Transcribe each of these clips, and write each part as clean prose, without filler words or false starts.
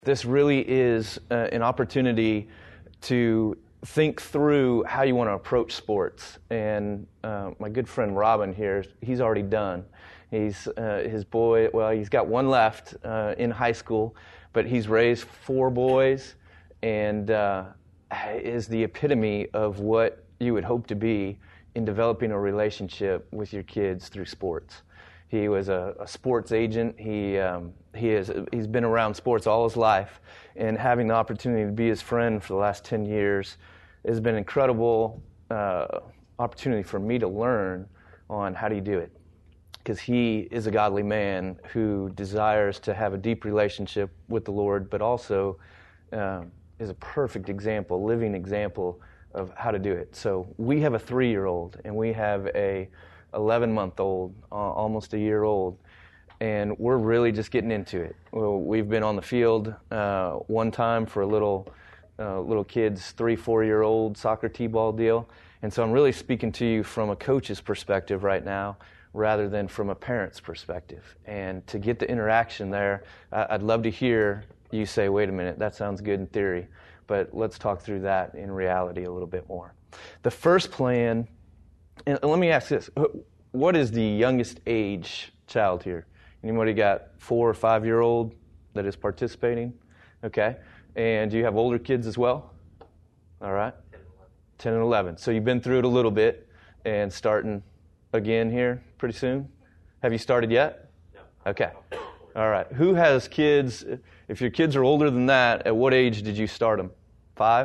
This really is an opportunity to think through how you want to approach sports. And my good friend Robin here, he's already done. He's his boy, well, he's got one left in high school, but he's raised 4 boys and is the epitome of what you would hope to be in developing a relationship with your kids through sports. He was a sports agent. He's been around sports all his life, and having the opportunity to be his friend for the last 10 years has been an incredible opportunity for me to learn on how do you do it. Because he is a godly man who desires to have a deep relationship with the Lord, but also is a perfect example, living example of how to do it. So we have a 3-year-old, and we have a 11-month-old, almost a year old, and we're really just getting into it. Well, we've been on the field one time for a little kids, 3-4-year-old soccer t-ball deal, and so I'm really speaking to you from a coach's perspective right now rather than from a parent's perspective. And to get the interaction there, I'd love to hear you say, wait a minute, that sounds good in theory, but let's talk through that in reality a little bit more. The first plan, and let me ask this, what is the youngest age child here? Anybody got 4 or 5-year-old that is participating? Okay. And do you have older kids as well? All right. 10 and 11. So you've been through it a little bit and starting again here pretty soon? Have you started yet? No. Okay. All right. Who has kids? If your kids are older than that, at what age did you start them? 5?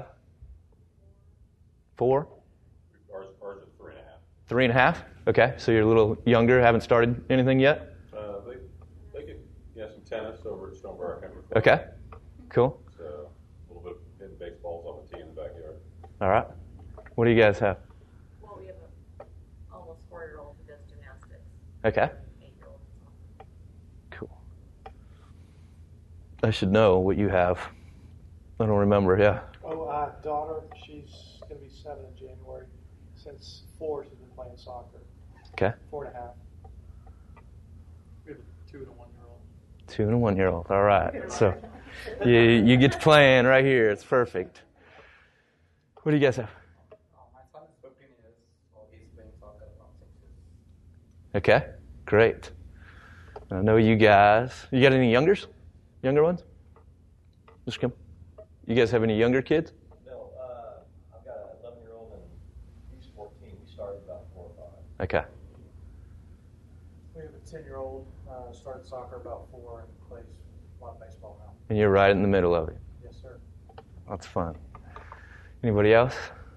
4? Ours are 3.5. 3.5? Okay. So you're a little younger, haven't started anything yet? They could some tennis over at Stonebriar Country. Okay. Cool. So a little bit of hitting baseballs on the tee in the backyard. All right. What do you guys have? Well, we have an almost 4-year-old who does gymnastics. Okay. 8-year-old. Cool. I should know what you have. I don't remember, yeah. Oh, daughter, she's going to be 7 in January. Since 4, she's been playing soccer. Okay. 4.5. We have a 2 and a 1-year-old. 2 and a 1-year-old. All right. So you get to playing right here. It's perfect. What do you guys have? My son is 15 years, so he's playing soccer around 6 years. Okay. Great. I know you guys. You got any youngers? Younger ones? Just come. You guys have any younger kids? No. I've got an 11-year-old and he's 14. We started about 4 or 5. Okay. We have a 10-year-old, started soccer about 4 and plays a lot of baseball now. And you're right in the middle of it. Yes, sir. That's fun. Anybody else?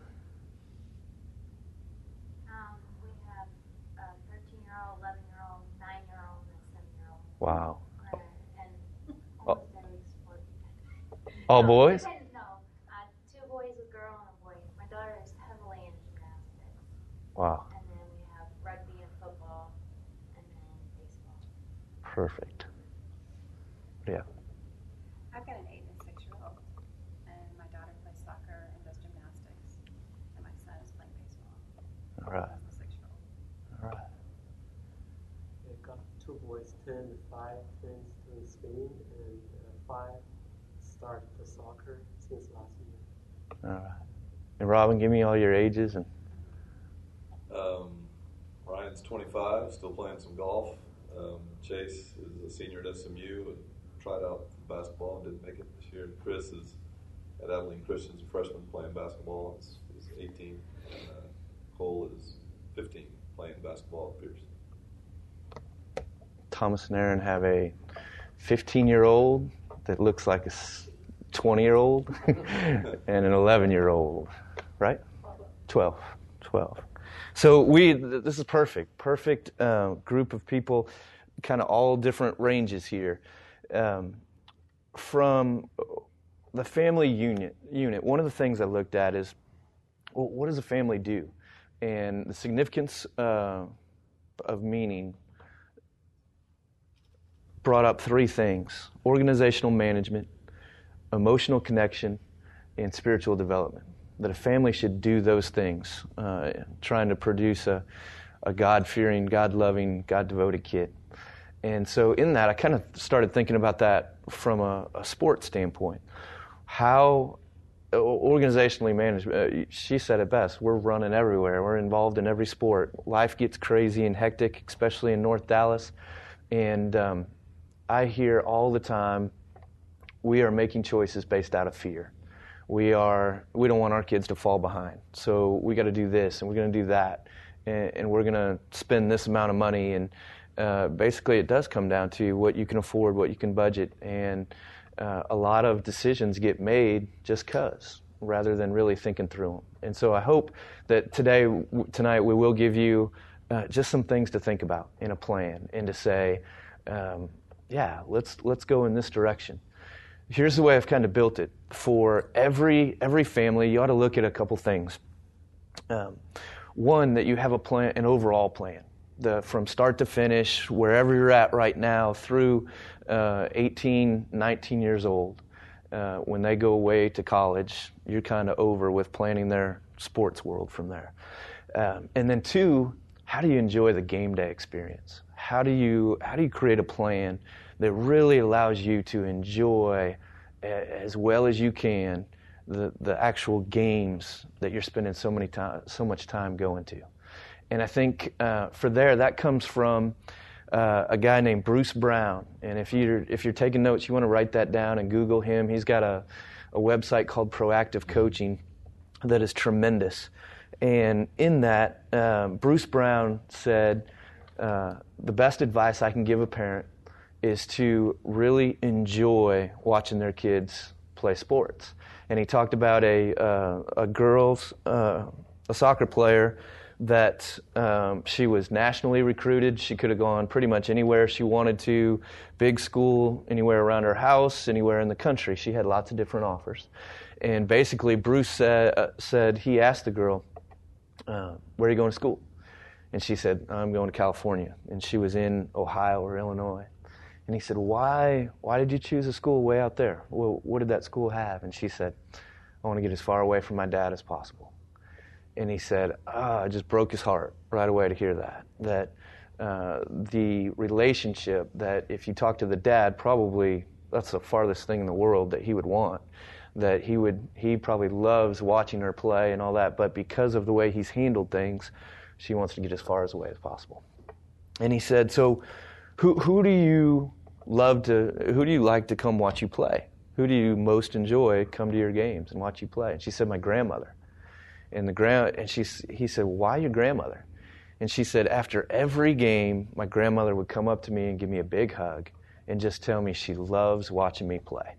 We have a 13-year-old, 11-year-old, 9-year-old, and a 7-year-old. Wow. And almost every sport. All boys? No, 2 boys, a girl, and a boy. My daughter is heavily in gymnastics. Wow. And then we have rugby and football, and then baseball. Perfect. Yeah. I've got an 8 and 6-year-old, and my daughter plays soccer and does gymnastics, and my son is playing baseball. All right. He's the 6-year-old. All right. I've got 2 boys, 10 and 5, twins in Spain, and 5 started the soccer since last year. All right. And Robin, give me all your ages and. Ryan's 25, still playing some golf. Chase is a senior at SMU and tried out for basketball and didn't make it this year. Chris is at Abilene Christian's a freshman playing basketball. He's 18. And Cole is 15 playing basketball at Pierce. Thomas and Aaron have a 15-year-old that looks like a 20-year-old and an 11-year-old, right? 12. So this is perfect group of people, kind of all different ranges here. From the family unit, one of the things I looked at is, well, what does a family do? And the significance of meaning brought up 3 things: organizational management, emotional connection, and spiritual development. That a family should do those things, trying to produce a God-fearing, God-loving, God-devoted kid. And so in that, I kind of started thinking about that from a sports standpoint. How organizationally managed, she said it best, we're running everywhere. We're involved in every sport. Life gets crazy and hectic, especially in North Dallas. And I hear all the time, we are making choices based out of fear. We don't want our kids to fall behind. So we got to do this and we're going to do that. And we're going to spend this amount of money. And basically it does come down to what you can afford, what you can budget. And a lot of decisions get made just 'cause, rather than really thinking through them. And so I hope that tonight we will give you just some things to think about in a plan and to say, let's go in this direction. Here's the way I've kind of built it. For every family, you ought to look at a couple things. One, that you have a plan, an overall plan. From start to finish, wherever you're at right now, through 18, 19 years old, when they go away to college, you're kind of over with planning their sports world from there. And then two, how do you enjoy the game day experience? How do you create a plan that really allows you to enjoy as well as you can the actual games that you're spending so much time going to? And I think for that comes from a guy named Bruce Brown. And if you're taking notes, you want to write that down and Google him. He's got a website called Proactive Coaching that is tremendous. And in that, Bruce Brown said, the best advice I can give a parent is to really enjoy watching their kids play sports. And he talked about a soccer player that she was nationally recruited. She could have gone pretty much anywhere she wanted to, big school, anywhere around her house, anywhere in the country. She had lots of different offers. And basically, Bruce said he asked the girl, where are you going to school? And she said, I'm going to California. And she was in Ohio or Illinois. And he said, why did you choose a school way out there? Well, what did that school have? And she said, I want to get as far away from my dad as possible. And he said, it just broke his heart right away to hear that the relationship that if you talk to the dad, probably that's the farthest thing in the world that he would want, that he probably loves watching her play and all that, but because of the way he's handled things, she wants to get as far away as possible. And he said, so who do you like to come watch you play? Who do you most enjoy come to your games and watch you play? And she said, my grandmother. And he said, why your grandmother? And she said, after every game, my grandmother would come up to me and give me a big hug and just tell me she loves watching me play.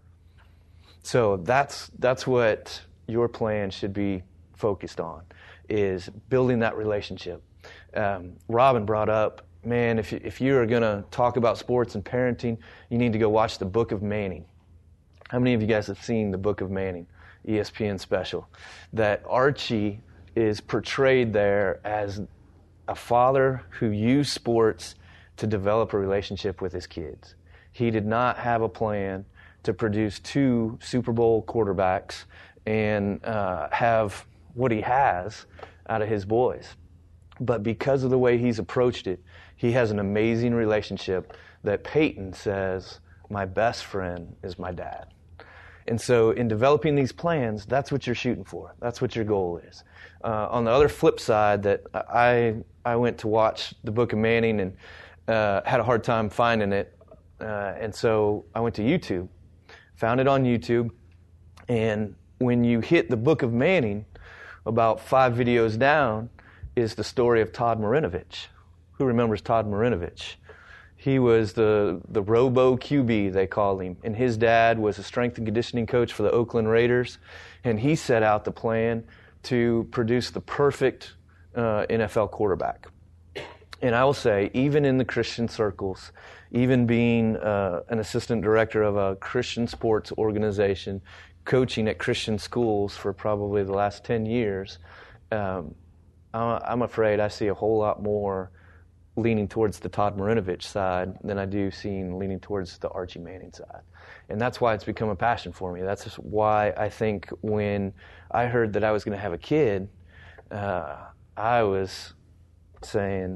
So that's what your plan should be focused on, is building that relationship. Robin brought up, man, if you are going to talk about sports and parenting, you need to go watch the Book of Manning. How many of you guys have seen the Book of Manning? ESPN special, that Archie is portrayed there as a father who used sports to develop a relationship with his kids. He did not have a plan to produce 2 Super Bowl quarterbacks and have what he has out of his boys. But because of the way he's approached it, he has an amazing relationship that Peyton says, my best friend is my dad. And so in developing these plans, that's what you're shooting for. That's what your goal is. On the other flip side, that I went to watch the Book of Manning and had a hard time finding it. And so I went to YouTube, found it on YouTube. And when you hit the Book of Manning, about 5 videos down is the story of Todd Marinovich. Who remembers Todd Marinovich? He was the Robo QB, they called him. And his dad was a strength and conditioning coach for the Oakland Raiders. And he set out the plan to produce the perfect NFL quarterback. And I will say, even in the Christian circles, even being an assistant director of a Christian sports organization, coaching at Christian schools for probably the last 10 years, I'm afraid I see a whole lot more leaning towards the Todd Marinovich side than I do leaning towards the Archie Manning side. And that's why it's become a passion for me. That's why I think when I heard that I was going to have a kid, I was saying,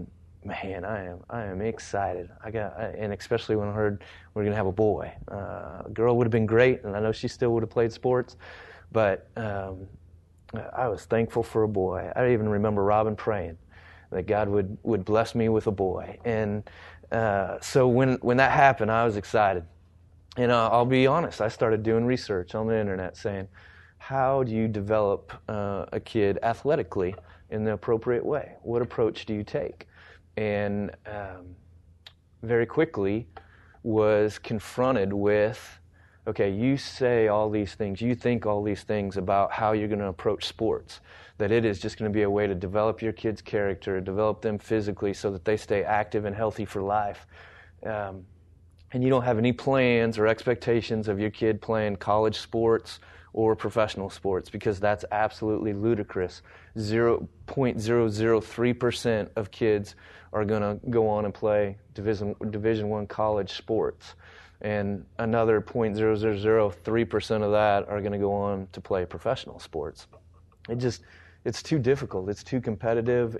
man, I am excited. And especially when I heard we're going to have a boy. A girl would have been great, and I know she still would have played sports, but I was thankful for a boy. I even remember Robin praying that God would bless me with a boy. And so when that happened, I was excited. And I'll be honest, I started doing research on the internet saying, how do you develop a kid athletically in the appropriate way? What approach do you take? And very quickly was confronted with, okay, you say all these things, you think all these things about how you're going to approach sports, that it is just going to be a way to develop your kid's character, develop them physically so that they stay active and healthy for life. And you don't have any plans or expectations of your kid playing college sports or professional sports, because that's absolutely ludicrous. 0.003% of kids are going to go on and play Division I college sports, and another 0.0003% of that are going to go on to play professional sports. It's too difficult. It's too competitive.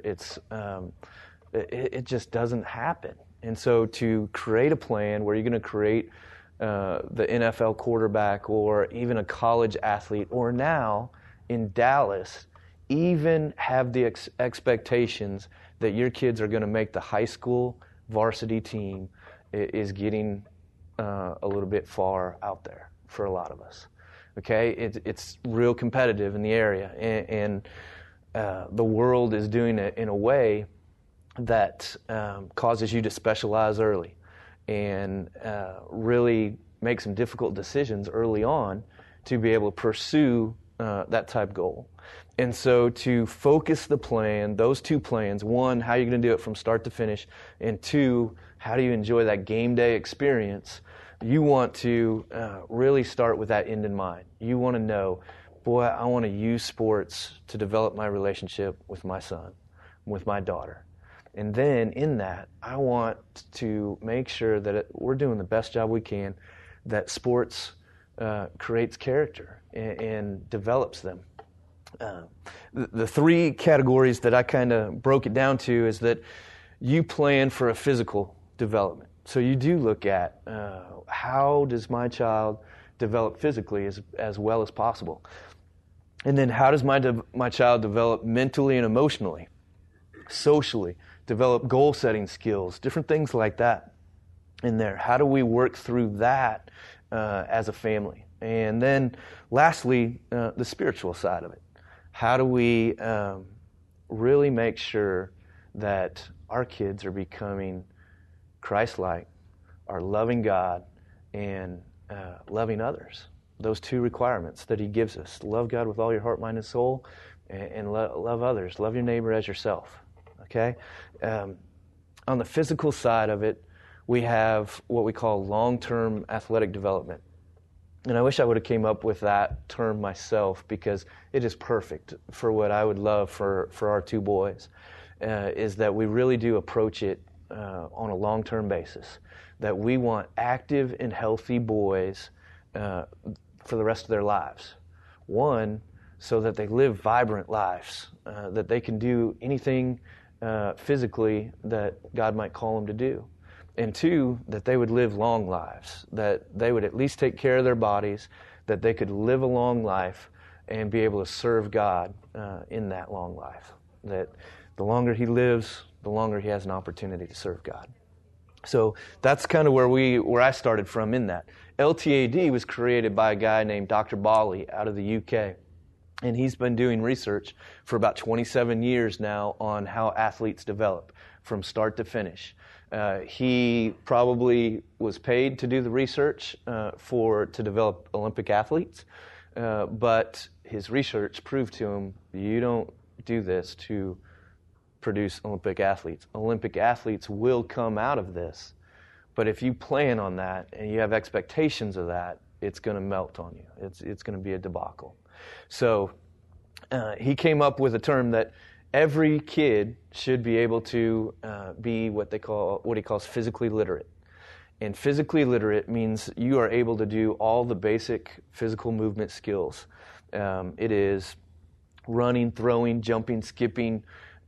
It just doesn't happen. And so to create a plan where you're going to create the NFL quarterback or even a college athlete, or now in Dallas, even have the expectations that your kids are going to make the high school varsity team is getting a little bit far out there for a lot of us. Okay, it's real competitive in the area, and the world is doing it in a way that causes you to specialize early and really make some difficult decisions early on to be able to pursue that type goal. And so to focus the plan, those two plans, one, how you're going to do it from start to finish, and two, how do you enjoy that game day experience, you want to really start with that end in mind. You want to know, boy, I want to use sports to develop my relationship with my son, with my daughter. And then in that, I want to make sure that we're doing the best job we can, that sports creates character and develops them. The three categories that I kind of broke it down to is that you plan for a physical development. So you do look at how does my child develop physically as well as possible? And then how does my child develop mentally and emotionally, socially, develop goal-setting skills, different things like that in there. How do we work through that as a family? And then lastly, the spiritual side of it. How do we really make sure that our kids are becoming Christ-like, are loving God, and loving others? Those two requirements that He gives us. Love God with all your heart, mind, and soul, and love others. Love your neighbor as yourself. Okay? On the physical side of it, we have what we call long-term athletic development. And I wish I would have came up with that term myself, because it is perfect for what I would love for our two boys, is that we really do approach it on a long-term basis, that we want active and healthy boys for the rest of their lives. One, so that they live vibrant lives, that they can do anything physically that God might call them to do. And two, that they would live long lives, that they would at least take care of their bodies, that they could live a long life and be able to serve God in that long life. That the longer he lives, the longer he has an opportunity to serve God. So that's kind of where I started from in that. LTAD was created by a guy named Dr. Bali out of the UK. And he's been doing research for about 27 years now on how athletes develop from start to finish. He probably was paid to do the research to develop Olympic athletes, but his research proved to him, you don't do this to produce Olympic athletes. Olympic athletes will come out of this, but if you plan on that and you have expectations of that, it's going to melt on you. It's going to be a debacle. So he came up with a term that every kid should be able to be what he calls physically literate. And physically literate means you are able to do all the basic physical movement skills. It is running, throwing, jumping, skipping,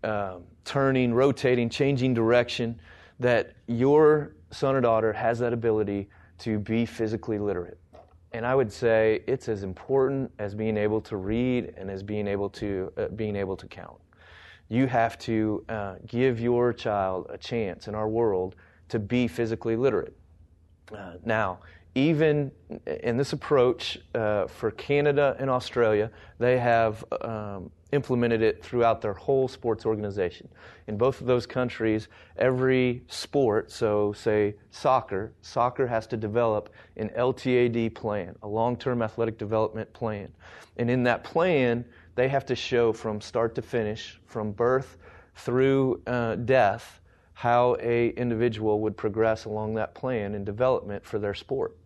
turning, rotating, changing direction, that your son or daughter has that ability to be physically literate. And I would say it's as important as being able to read and as being able to count. You have to give your child a chance in our world to be physically literate. Now, even in this approach for Canada and Australia, they have implemented it throughout their whole sports organization. In both of those countries, every sport, so say soccer has to develop an LTAD plan, a long-term athletic development plan. And in that plan, they have to show from start to finish, from birth through death, how an individual would progress along that plan in development for their sport.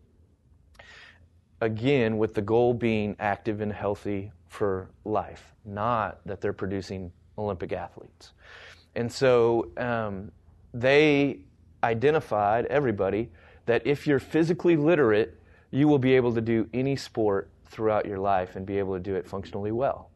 Again, with the goal being active and healthy for life, not that they're producing Olympic athletes. And so they identified, everybody, that if you're physically literate, you will be able to do any sport throughout your life and be able to do it functionally well.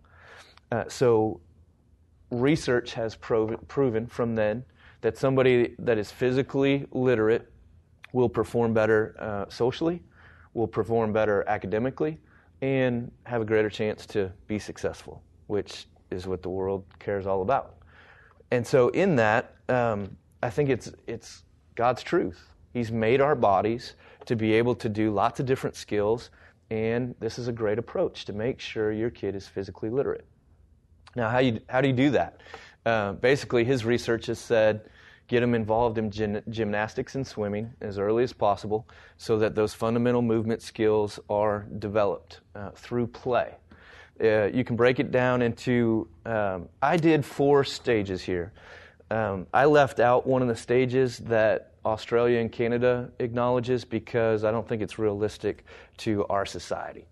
So research has proven from then that somebody that is physically literate will perform better socially, will perform better academically, and have a greater chance to be successful, which is what the world cares all about. And so in that, I think it's God's truth. He's made our bodies to be able to do lots of different skills, and this is a great approach to make sure your kid is physically literate. Now, how do you do that? Basically, his research has said, get them involved in gymnastics and swimming as early as possible so that those fundamental movement skills are developed through play. You can break it down into, I did 4 stages here. I left out one of the stages that Australia and Canada acknowledges because I don't think it's realistic to our society.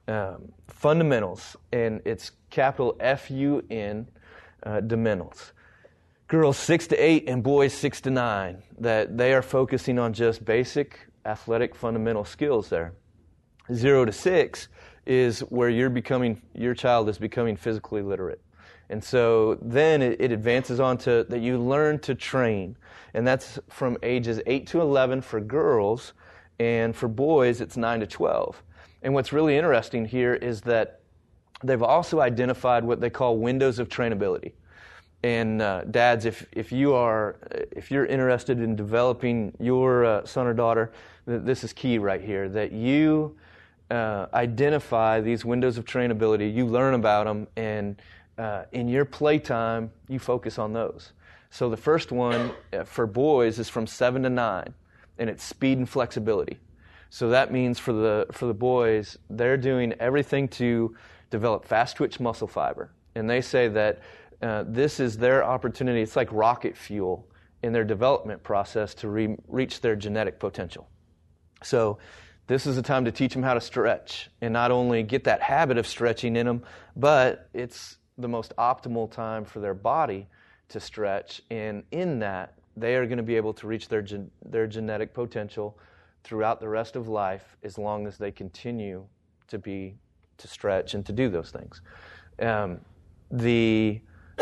Fundamentals, and it's capital F-U-N, dementals. Girls 6 to 8 and boys 6 to 9, that they are focusing on just basic athletic fundamental skills there. 0 to 6 is where your child is becoming physically literate. And so then it advances on to that you learn to train. And that's from ages 8 to 11 for girls, and for boys it's 9 to 12. And what's really interesting here is that they've also identified what they call windows of trainability. And dads, if you're interested in developing your son or daughter, this is key right here, that you identify these windows of trainability, you learn about them, and in your playtime, you focus on those. So the first one for boys is from 7 to 9, and it's speed and flexibility. So that means for the boys, they're doing everything to develop fast twitch muscle fiber. And they say that this is their opportunity. It's like rocket fuel in their development process to reach their genetic potential. So this is a time to teach them how to stretch and not only get that habit of stretching in them, but it's the most optimal time for their body to stretch. And in that, they are going to be able to reach their genetic potential throughout the rest of life as long as they continue to stretch and to do those things. The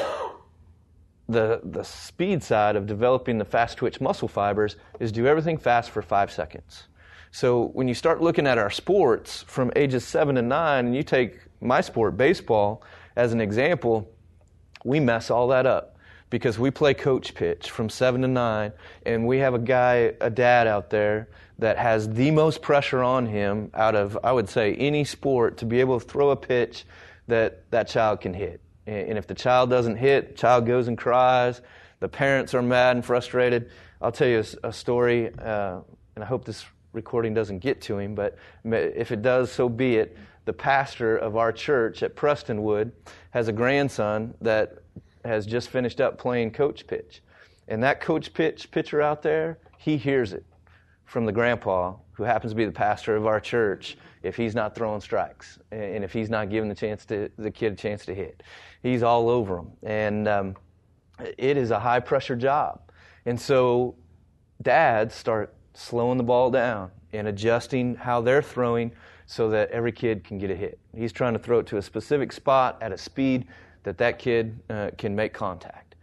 speed side of developing the fast twitch muscle fibers is do everything fast for 5 seconds. So when you start looking at our sports from ages 7 to 9, and you take my sport, baseball, as an example, we mess all that up because we play coach pitch from 7 to 9, and we have a dad out there that has the most pressure on him out of, I would say, any sport to be able to throw a pitch that child can hit. And if the child doesn't hit, the child goes and cries. The parents are mad and frustrated. I'll tell you a story, and I hope this recording doesn't get to him, but if it does, so be it. The pastor of our church at Prestonwood has a grandson that has just finished up playing coach pitch. And that coach pitch pitcher out there, he hears it from the grandpa, who happens to be the pastor of our church, if he's not throwing strikes and if he's not giving the kid a chance to hit. He's all over him. And it is a high-pressure job. And so dads start slowing the ball down and adjusting how they're throwing so that every kid can get a hit. He's trying to throw it to a specific spot at a speed that kid can make contact.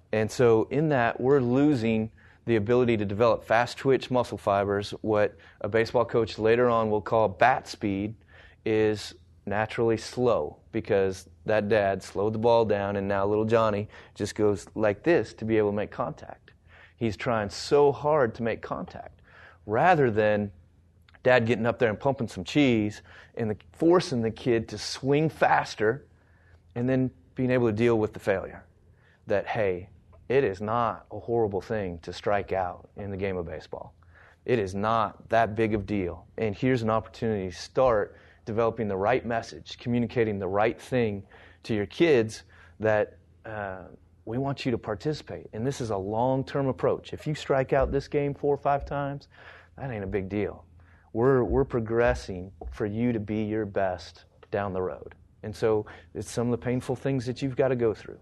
And so in that, we're losing the ability to develop fast twitch muscle fibers. What a baseball coach later on will call bat speed is naturally slow, because that dad slowed the ball down, and now little Johnny just goes like this to be able to make contact. He's trying so hard to make contact, rather than dad getting up there and pumping some cheese and forcing the kid to swing faster, and then being able to deal with the failure. That, hey, it is not a horrible thing to strike out in the game of baseball. It is not that big of a deal. And here's an opportunity to start developing the right message, communicating the right thing to your kids, that we want you to participate. And this is a long-term approach. If you strike out this game 4 or 5 times, that ain't a big deal. We're progressing for you to be your best down the road. And so it's some of the painful things that you've got to go through.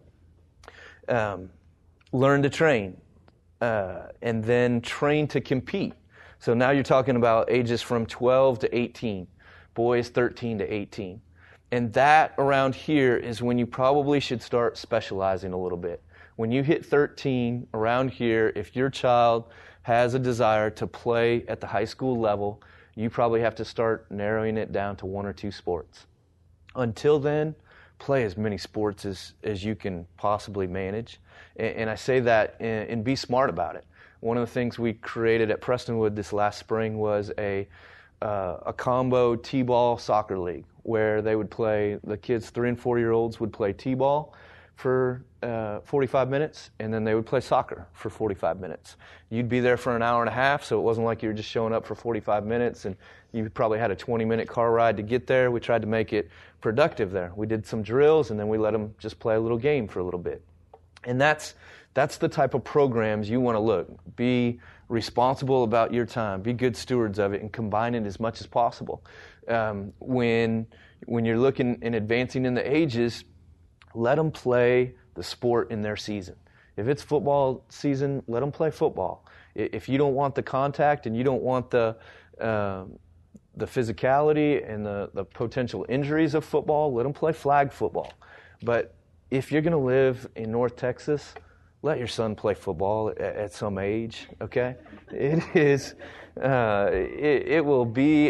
Learn to train, and then train to compete. So now you're talking about ages from 12 to 18, boys 13 to 18. And that around here is when you probably should start specializing a little bit. When you hit 13, around here, if your child has a desire to play at the high school level, you probably have to start narrowing it down to 1 or 2 sports. Until then, play as many sports as you can possibly manage. And I say that and be smart about it. One of the things we created at Prestonwood this last spring was a combo T-ball soccer league, where they would play, the kids 3 and 4 year olds would play T-ball for 45 minutes, and then they would play soccer for 45 minutes. You'd be there for an hour and a half, so it wasn't like you were just showing up for 45 minutes and you probably had a 20-minute car ride to get there. We tried to make it productive there. We did some drills, and then we let them just play a little game for a little bit. And that's the type of programs you want to look. Be responsible about your time. Be good stewards of it, and combine it as much as possible. When you're looking and advancing in the ages, let them play the sport in their season. If it's football season, let them play football. If you don't want the contact and you don't want the physicality and the potential injuries of football, let them play flag football. But if you're going to live in North Texas, let your son play football at some age, okay? It is, it will be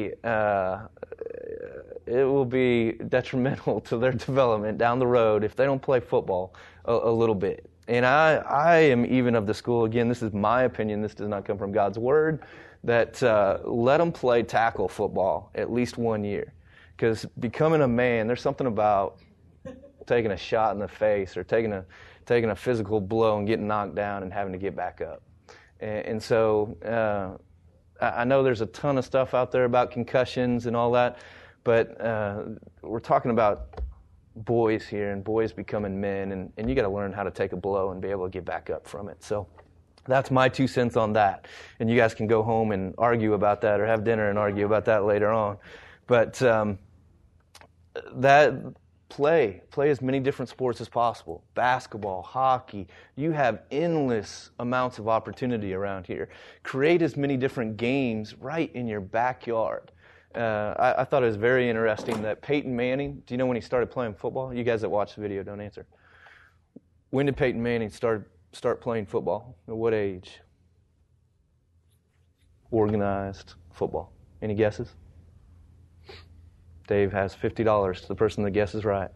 detrimental to their development down the road if they don't play football a little bit. And I am even of the school, again, this is my opinion, this does not come from God's word, that let them play tackle football at least 1 year. Because becoming a man, there's something about taking a shot in the face or taking a physical blow and getting knocked down and having to get back up. And so I know there's a ton of stuff out there about concussions and all that, but we're talking about boys here and boys becoming men, and you got to learn how to take a blow and be able to get back up from it. So that's my 2 cents on that. And you guys can go home and argue about that or have dinner and argue about that later on. But play as many different sports as possible. Basketball, hockey. You have endless amounts of opportunity around here. Create as many different games right in your backyard. I thought it was very interesting that Peyton Manning, do you know when he started playing football? You guys that watch the video, don't answer. When did Peyton Manning start playing football? At what age? Organized football. Any guesses? Dave has $50 to the person that guesses right.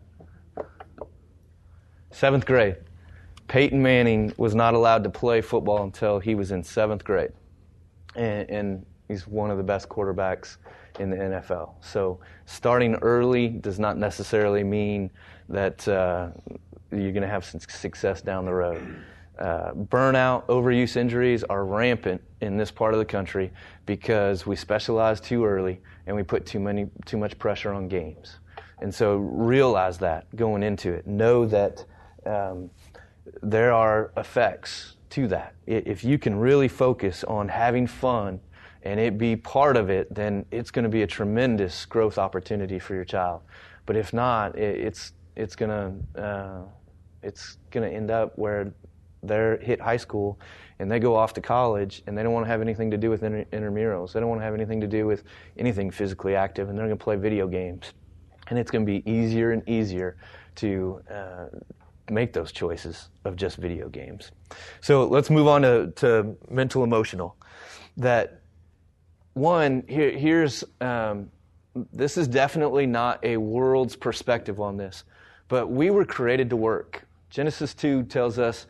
7th grade. Peyton Manning was not allowed to play football until he was in 7th grade. And he's one of the best quarterbacks in the NFL. So starting early does not necessarily mean that you're going to have some success down the road. Burnout, overuse injuries are rampant in this part of the country because we specialize too early and we put too much pressure on games. And so realize that going into it. Know that there are effects to that. If you can really focus on having fun and it be part of it, then it's going to be a tremendous growth opportunity for your child. But if not, it's going to end up where they hit high school and they go off to college and they don't want to have anything to do with intramurals. They don't want to have anything to do with anything physically active, and they're going to play video games. And it's going to be easier and easier to make those choices of just video games. So let's move on to mental emotional. That one, here's this is definitely not a world's perspective on this, but we were created to work. Genesis 2 tells us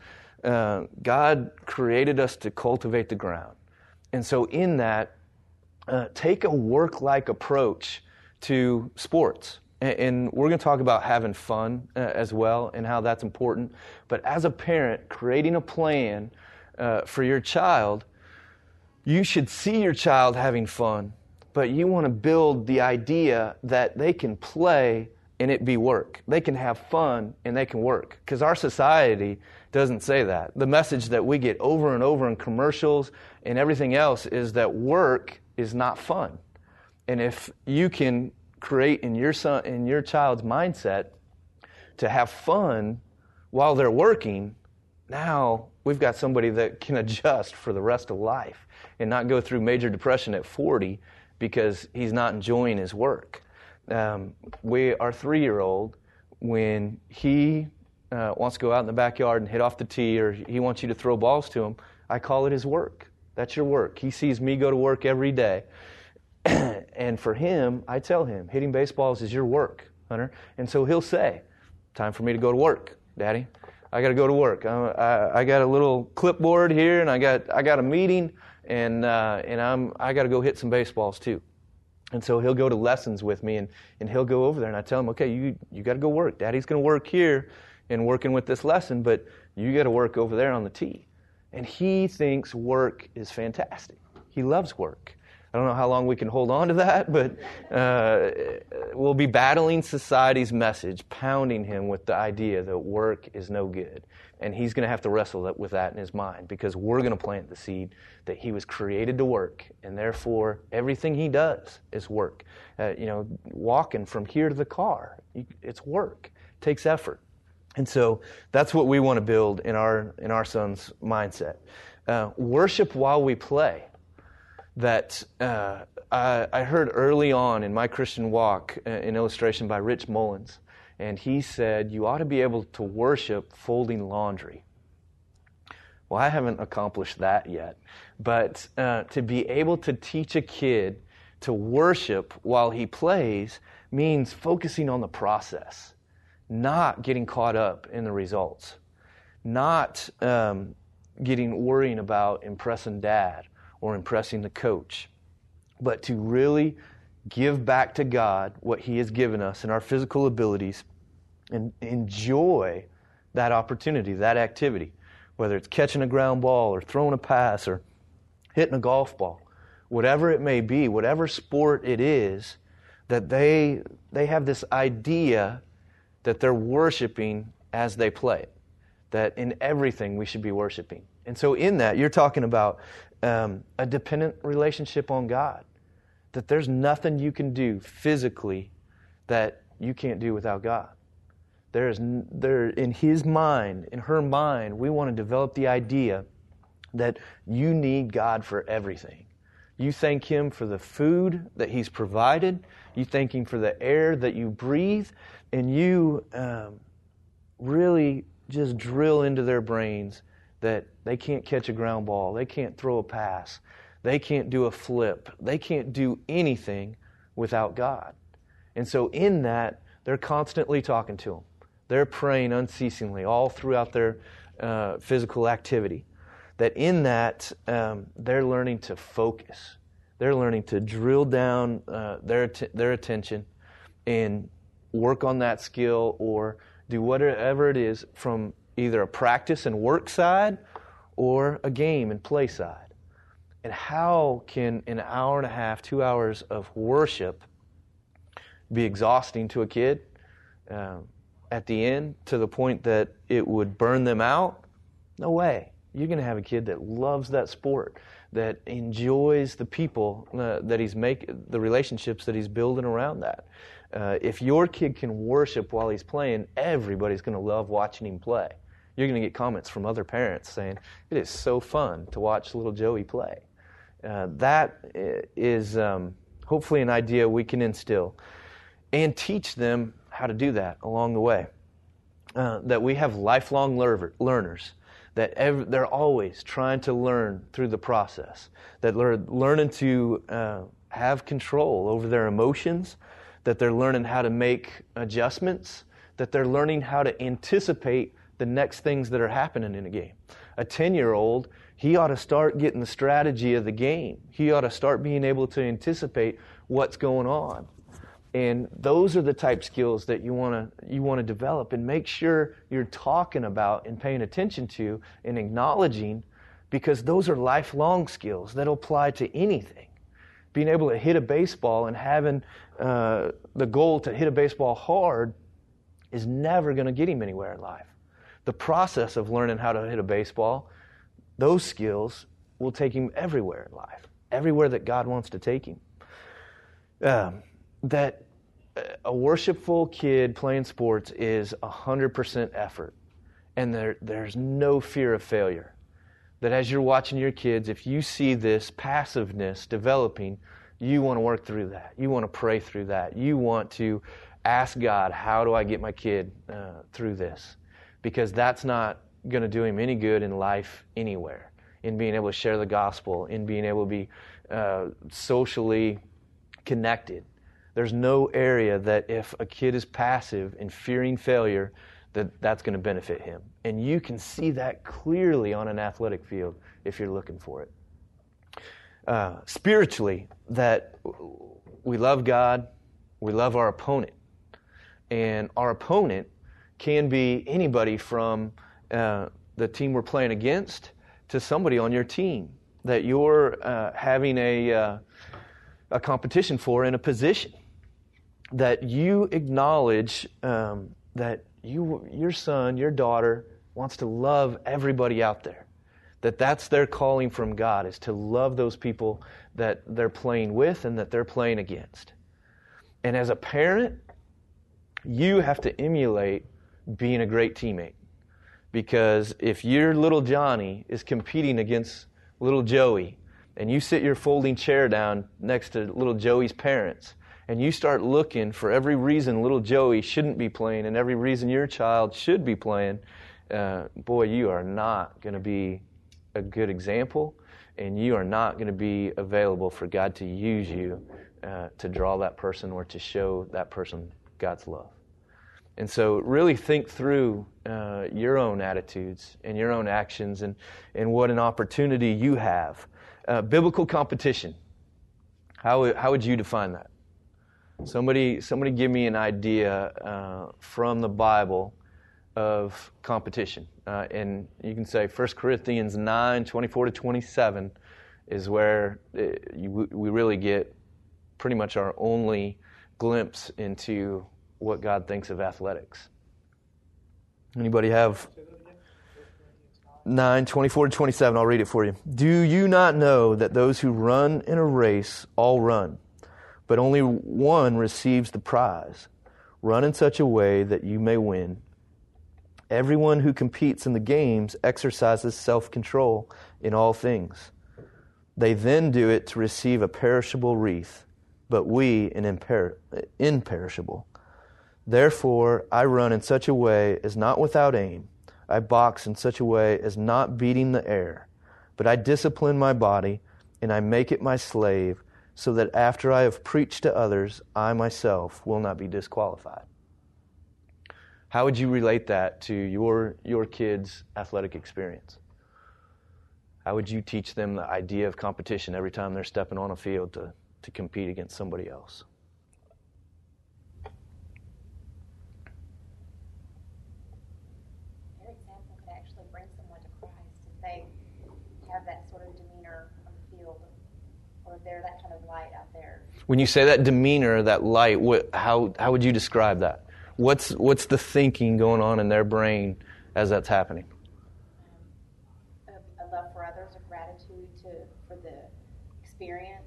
God created us to cultivate the ground. And so in that, take a work-like approach to sports. And we're going to talk about having fun as well and how that's important. But as a parent, creating a plan for your child, you should see your child having fun, but you want to build the idea that they can play and it be work. They can have fun and they can work. Because our society doesn't say that. The message that we get over and over in commercials and everything else is that work is not fun. And if you can create in your child's mindset to have fun while they're working, now we've got somebody that can adjust for the rest of life and not go through major depression at 40 because he's not enjoying his work. Our 3-year-old, when he wants to go out in the backyard and hit off the tee, or he wants you to throw balls to him, I call it his work. That's your work. He sees me go to work every day. And for him, I tell him, hitting baseballs is your work, Hunter. And so he'll say, time for me to go to work, Daddy. I got to go to work. I got a little clipboard here, and I got a meeting, and I got to go hit some baseballs too. And so he'll go to lessons with me, and he'll go over there, and I tell him, okay, you got to go work. Daddy's going to work here and working with this lesson, but you got to work over there on the tee. And he thinks work is fantastic. He loves work. I don't know how long we can hold on to that, but we'll be battling society's message, pounding him with the idea that work is no good. And he's going to have to wrestle with that in his mind, because we're going to plant the seed that he was created to work, and therefore everything he does is work. Walking from here to the car, it's work. It takes effort. And so that's what we want to build in our son's mindset. Worship while we play. That I heard early on in my Christian walk an illustration by Rich Mullins, and he said, you ought to be able to worship folding laundry. Well, I haven't accomplished that yet, but to be able to teach a kid to worship while he plays means focusing on the process, not getting caught up in the results, not worrying about impressing dad or impressing the coach, but to really give back to God what He has given us in our physical abilities and enjoy that opportunity, that activity, whether it's catching a ground ball or throwing a pass or hitting a golf ball, whatever it may be, whatever sport it is, that they have this idea that they're worshiping as they play it, that in everything we should be worshiping. And so in that, you're talking about a dependent relationship on God, that there's nothing you can do physically that you can't do without God. There in his mind, in her mind, we want to develop the idea that you need God for everything. You thank Him for the food that He's provided. You thank Him for the air that you breathe. And you really just drill into their brains that they can't catch a ground ball, they can't throw a pass, they can't do a flip, they can't do anything without God. And so in that, they're constantly talking to Him. They're praying unceasingly all throughout their physical activity. That in that, they're learning to focus. They're learning to drill down their attention and work on that skill, or do whatever it is from either a practice and work side or a game and play side. And how can an hour and a half, 2 hours of worship be exhausting to a kid at the end, to the point that it would burn them out? No way. You're going to have a kid that loves that sport, that enjoys the people that he's making, the relationships that he's building around that. If your kid can worship while he's playing, everybody's going to love watching him play. You're going to get comments from other parents saying, it is so fun to watch little Joey play. That is hopefully an idea we can instill and teach them how to do that along the way. that we have lifelong learners, that they're always trying to learn through the process, that they're learning to have control over their emotions, that they're learning how to make adjustments, that they're learning how to anticipate the next things that are happening in a game. A 10-year-old, he ought to start getting the strategy of the game. He ought to start being able to anticipate what's going on. And those are the type skills that you want to develop, and make sure you're talking about and paying attention to and acknowledging, because those are lifelong skills that apply to anything. Being able to hit a baseball and having the goal to hit a baseball hard is never going to get him anywhere in life. The process of learning how to hit a baseball, those skills will take him everywhere in life, everywhere that God wants to take him. That a worshipful kid playing sports is 100% effort, and there's no fear of failure. That as you're watching your kids, if you see this passiveness developing, you want to work through that. You want to pray through that. You want to ask God, how do I get my kid through this? Because that's not going to do him any good in life anywhere, in being able to share the gospel, in being able to be socially connected. There's no area that if a kid is passive and fearing failure, that's going to benefit him. And you can see that clearly on an athletic field if you're looking for it. Spiritually, that we love God, we love our opponent. And our opponent can be anybody from the team we're playing against to somebody on your team that you're having a competition for in a position. That you acknowledge that your son, your daughter wants to love everybody out there. That's their calling from God, is to love those people that they're playing with and that they're playing against. And as a parent, you have to emulate being a great teammate. Because if your little Johnny is competing against little Joey, and you sit your folding chair down next to little Joey's parents, and you start looking for every reason little Joey shouldn't be playing and every reason your child should be playing, boy, you are not going to be a good example, and you are not going to be available for God to use you to draw that person or to show that person God's love. And so really think through your own attitudes and your own actions and what an opportunity you have. Biblical competition. How would you define that? Somebody give me an idea from the Bible of competition. And you can say 1 Corinthians 9, 24 to 27 is where we really get pretty much our only glimpse into what God thinks of athletics. Anybody have 9, 24 to 27? I'll read it for you. Do you not know that those who run in a race all run, but only one receives the prize? Run in such a way that you may win. Everyone who competes in the games exercises self-control in all things. They then do it to receive a perishable wreath, but we an imperishable. Therefore, I run in such a way as not without aim. I box in such a way as not beating the air. But I discipline my body, and I make it my slave, so that after I have preached to others, I myself will not be disqualified. How would you relate that to your kids' athletic experience? How would you teach them the idea of competition every time they're stepping on a field to compete against somebody else? Their example could actually bring someone to Christ if they have that sort of demeanor on the field, or if they're that kind of light out there. When you say that demeanor, that light, how would you describe that? What's the thinking going on in their brain as that's happening? A love for others, a gratitude for the experience,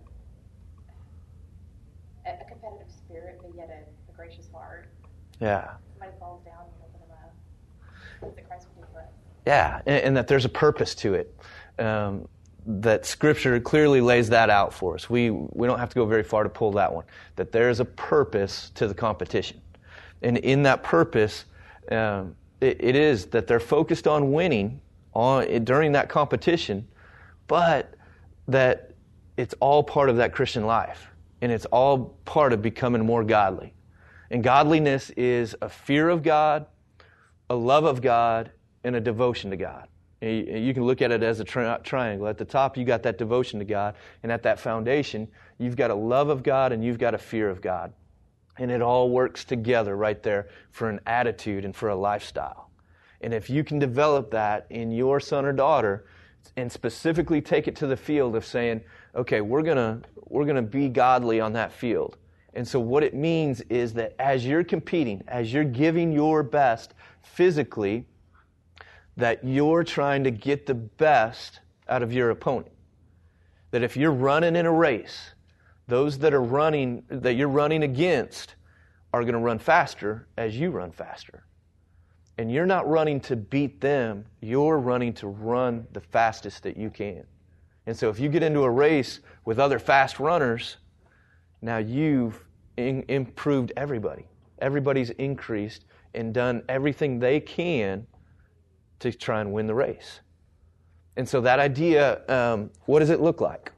a competitive spirit, but yet a gracious heart. Yeah. Somebody falls down, you open them up. That's what Christ would do for us. Yeah, and that there's a purpose to it. That Scripture clearly lays that out for us. We don't have to go very far to pull that one. That there's a purpose to the competition. And in that purpose, It is that they're focused on winning during that competition, but that it's all part of that Christian life, and it's all part of becoming more godly. And godliness is a fear of God, a love of God, and a devotion to God. You can look at it as a triangle. At the top, you got that devotion to God, and at that foundation, you've got a love of God and you've got a fear of God. And it all works together right there for an attitude and for a lifestyle. And if you can develop that in your son or daughter and specifically take it to the field of saying, okay, we're gonna be godly on that field. And so what it means is that as you're competing, as you're giving your best physically, that you're trying to get the best out of your opponent. That if you're running in a race, those that you're running against are going to run faster as you run faster. And you're not running to beat them, you're running to run the fastest that you can. And so if you get into a race with other fast runners, now you've improved everybody. Everybody's increased and done everything they can to try and win the race. And so that idea, what does it look like?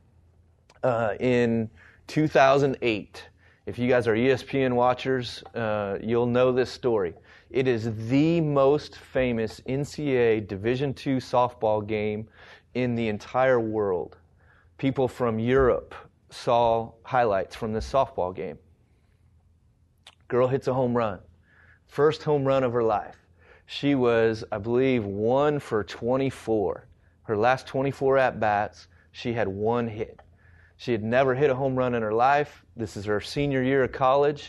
In 2008, if you guys are ESPN watchers, you'll know this story. It is the most famous NCAA Division II softball game in the entire world. People from Europe saw highlights from this softball game. Girl hits a home run. First home run of her life. She was, I believe, 1 for 24. Her last 24 at-bats, she had one hit. She had never hit a home run in her life. This is her senior year of college.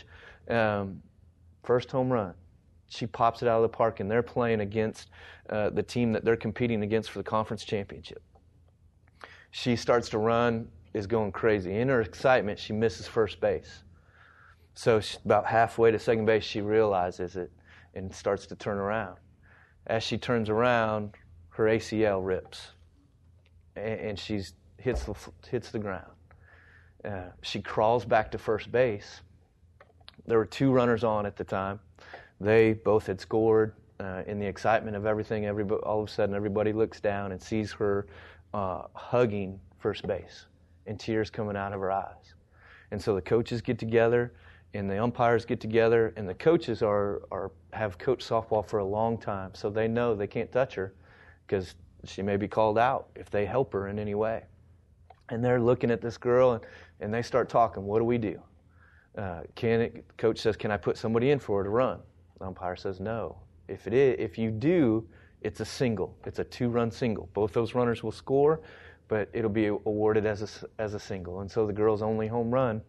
First home run. She pops it out of the park, and they're playing against the team that they're competing against for the conference championship. She starts to run, is going crazy. In her excitement, she misses first base. So about halfway to second base, she realizes it and starts to turn around. As she turns around, her ACL rips, and she hits the ground. She crawls back to first base. There were 2 runners on at the time. They both had scored. In the excitement of everything, all of a sudden everybody looks down and sees her hugging first base and tears coming out of her eyes. And so the coaches get together and the umpires get together, and the coaches have coached softball for a long time, so they know they can't touch her because she may be called out if they help her in any way. And they're looking at this girl, and they start talking. What do we do? Coach says, can I put somebody in for her to run? The umpire says no. If you do, it's a single. It's a 2-run single. Both those runners will score, but it'll be awarded as a single. And so the girl's only home run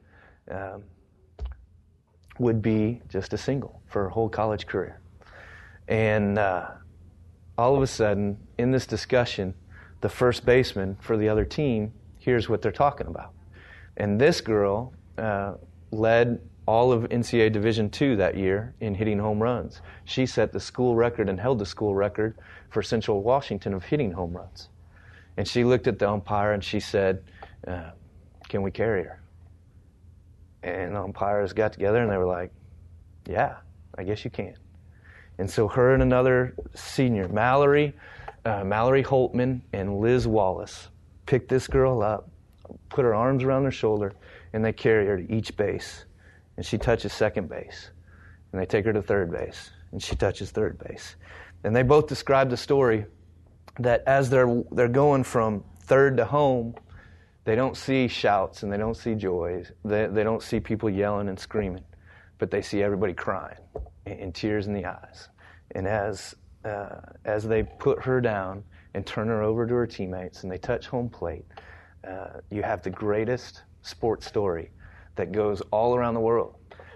would be just a single for her whole college career. And all of a sudden, in this discussion, the first baseman for the other team hears what they're talking about. And this girl led all of NCAA Division II that year in hitting home runs. She set the school record and held the school record for Central Washington of hitting home runs. And she looked at the umpire and she said, can we carry her? And the umpires got together and they were like, yeah, I guess you can. And so her and another senior, Mallory Holtman and Liz Wallace, picked this girl up, put her arms around her shoulder, and they carry her to each base. And she touches second base. And they take her to third base. And she touches third base. And they both described the story that as they're going from third to home, they don't see shouts and they don't see joys. They don't see people yelling and screaming. But they see everybody crying and tears in the eyes. And as they put her down and turn her over to her teammates and they touch home plate, you have the greatest sports story that goes all around the world.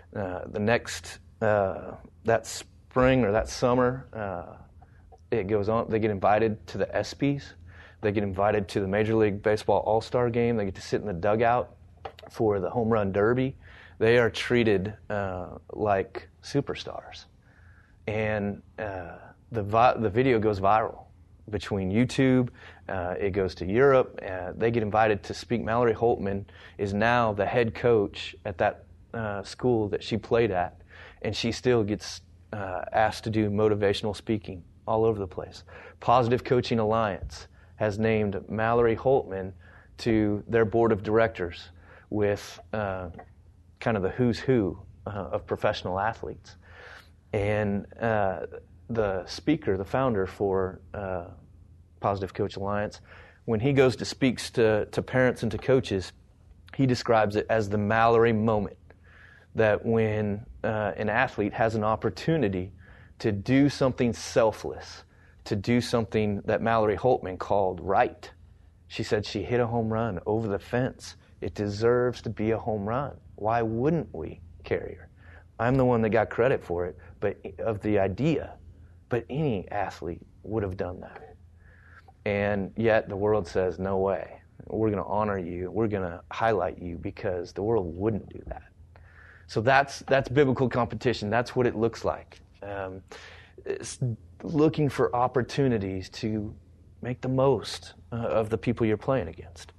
That spring or that summer, it goes on. They get invited to the ESPYs. They get invited to the Major League Baseball All-Star Game. They get to sit in the dugout for the Home Run Derby. They are treated like superstars. And the video goes viral between YouTube. It goes to Europe. They get invited to speak. Mallory Holtman is now the head coach at that school that she played at, and she still gets asked to do motivational speaking all over the place. Positive Coaching Alliance has named Mallory Holtman to their board of directors with kind of the who's who of professional athletes. And the speaker, the founder for Positive Coach Alliance, when he goes to speak to parents and to coaches, he describes it as the Mallory moment, that when an athlete has an opportunity to do something selfless, to do something that Mallory Holtman called right. She said she hit a home run over the fence. It deserves to be a home run. Why wouldn't we carry her? I'm the one that got credit for it, but of the idea. But any athlete would have done that. And yet the world says, no way. We're going to honor you. We're going to highlight you because the world wouldn't do that. So that's biblical competition. That's what it looks like. It's looking for opportunities to make the most of the people you're playing against.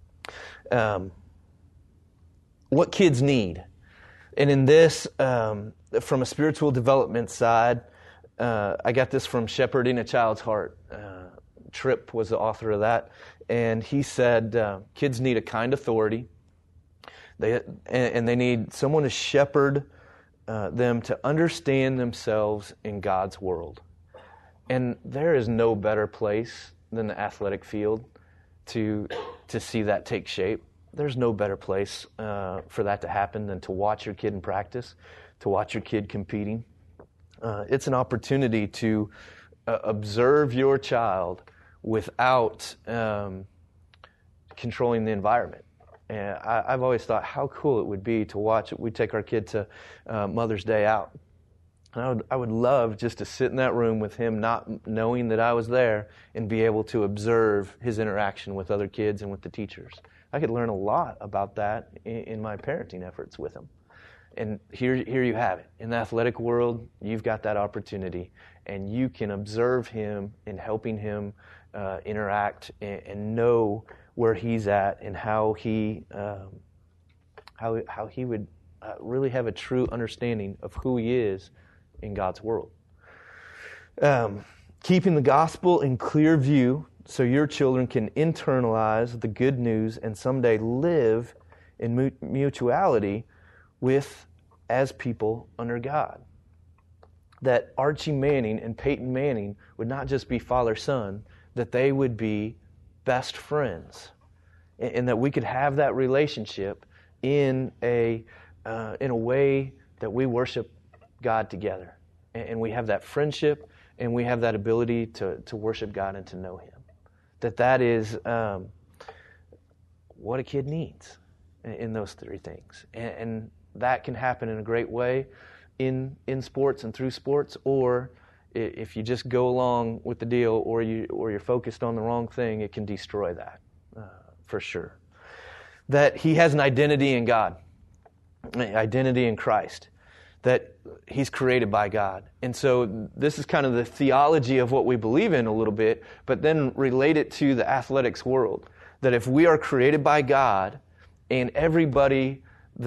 What kids need. And in this, from a spiritual development side, I got this from Shepherding a Child's Heart. Tripp was the author of that. And he said kids need a kind authority. They need someone to shepherd them to understand themselves in God's world. And there is no better place than the athletic field to see that take shape. There's no better place for that to happen than to watch your kid in practice, to watch your kid competing. It's an opportunity to observe your child without controlling the environment. And I've always thought how cool it would be to watch it. We take our kid to Mother's Day out. And I would love just to sit in that room with him, not knowing that I was there, and be able to observe his interaction with other kids and with the teachers. I could learn a lot about that in my parenting efforts with him. And here you have it. In the athletic world, you've got that opportunity, and you can observe him in helping him interact and know where he's at and how he would really have a true understanding of who he is in God's world. Keeping the gospel in clear view so your children can internalize the good news and someday live in mutuality as people under God. That Archie Manning and Peyton Manning would not just be father-son, that they would be best friends, and that we could have that relationship in a way that we worship God together, and we have that friendship, and we have that ability to worship God and to know Him. That is what a kid needs in those three things, and that can happen in a great way in sports and through sports, or if you just go along with the deal, or you're focused on the wrong thing, it can destroy that for sure. That he has an identity in God, identity in Christ, that he's created by God. And so this is kind of the theology of what we believe in a little bit, but then relate it to the athletics world. That if we are created by God, and everybody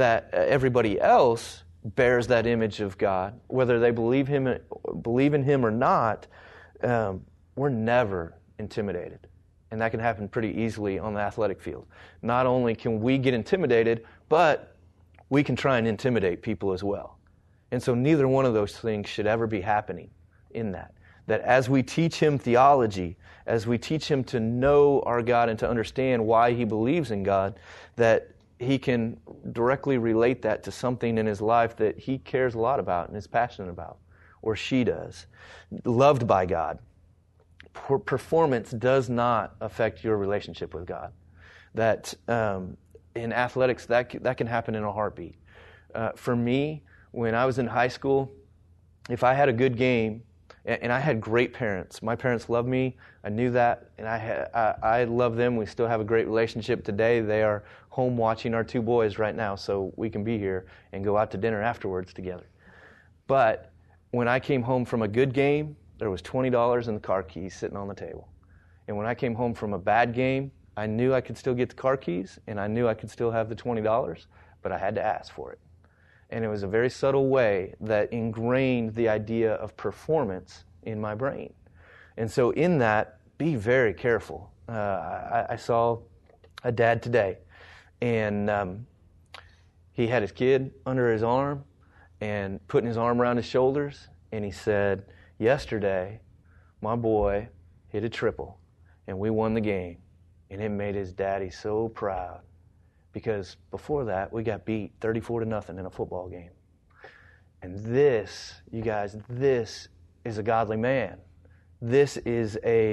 else bears that image of God, whether they believe in Him or not, we're never intimidated. And that can happen pretty easily on the athletic field. Not only can we get intimidated, but we can try and intimidate people as well. And so neither one of those things should ever be happening in that. That as we teach him theology, as we teach him to know our God and to understand why he believes in God, that he can directly relate that to something in his life that he cares a lot about and is passionate about, or she does. Loved by God. Performance does not affect your relationship with God. That in athletics, that can happen in a heartbeat. For me, when I was in high school, if I had a good game, and I had great parents. My parents loved me. I knew that, and I love them. We still have a great relationship today. They are home watching our two boys right now, so we can be here and go out to dinner afterwards together. But when I came home from a good game, there was $20 in the car keys sitting on the table. And when I came home from a bad game, I knew I could still get the car keys, and I knew I could still have the $20, but I had to ask for it. And it was a very subtle way that ingrained the idea of performance in my brain. And so in that, be very careful. I saw a dad today, and he had his kid under his arm and putting his arm around his shoulders, and he said, yesterday, my boy hit a triple, and we won the game. And it made his daddy so proud, because before that, we got beat 34-0 in a football game. And this, you guys, this is a godly man. This is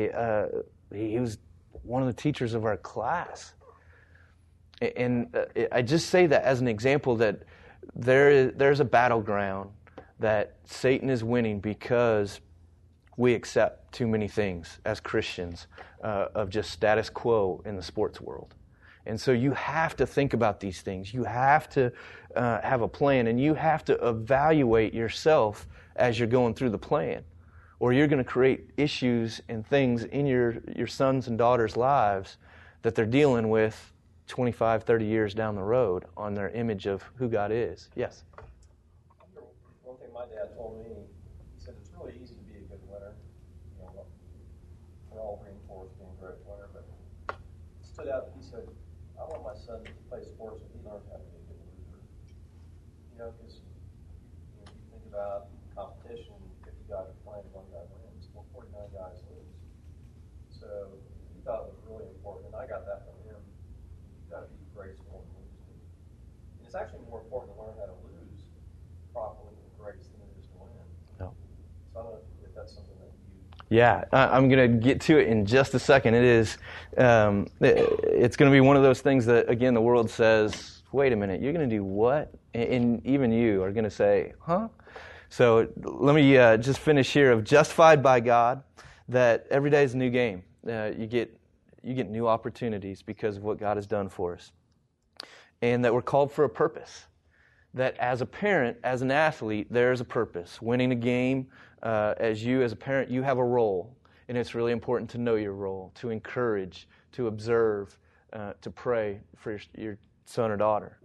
he was one of the teachers of our class. And I just say that as an example that there's a battleground that Satan is winning because we accept too many things as Christians of just status quo in the sports world. And so you have to think about these things. You have to have a plan, and you have to evaluate yourself as you're going through the plan, or you're going to create issues and things in your sons and daughters' lives that they're dealing with 25, 30 years down the road on their image of who God is. Yes? One thing my dad told me, he said it's really easy to be a good winner. You know, we're all reinforced being a great winner, but it stood out that he said, I want my son to play sports and he learns how to be a good loser. You know, because you think about competition, 50 guys are playing, one guy wins, well, 49 guys lose. So he thought it was really important, and I got that from him. You've got to be graceful and lose. And it's actually more important to learn how to lose properly with grace than it is to win. No. So I don't know if that's something that you... Yeah, I'm going to get to it in just a second. It's going to be one of those things that, again, the world says, wait a minute, you're going to do what? And even you are going to say, huh? So let me just finish here of justified by God, that every day is a new game. You get new opportunities because of what God has done for us. And that we're called for a purpose. That as a parent, as an athlete, there's a purpose. Winning a game, as a parent, you have a role. And it's really important to know your role, to encourage, to observe, to pray for your son or daughter.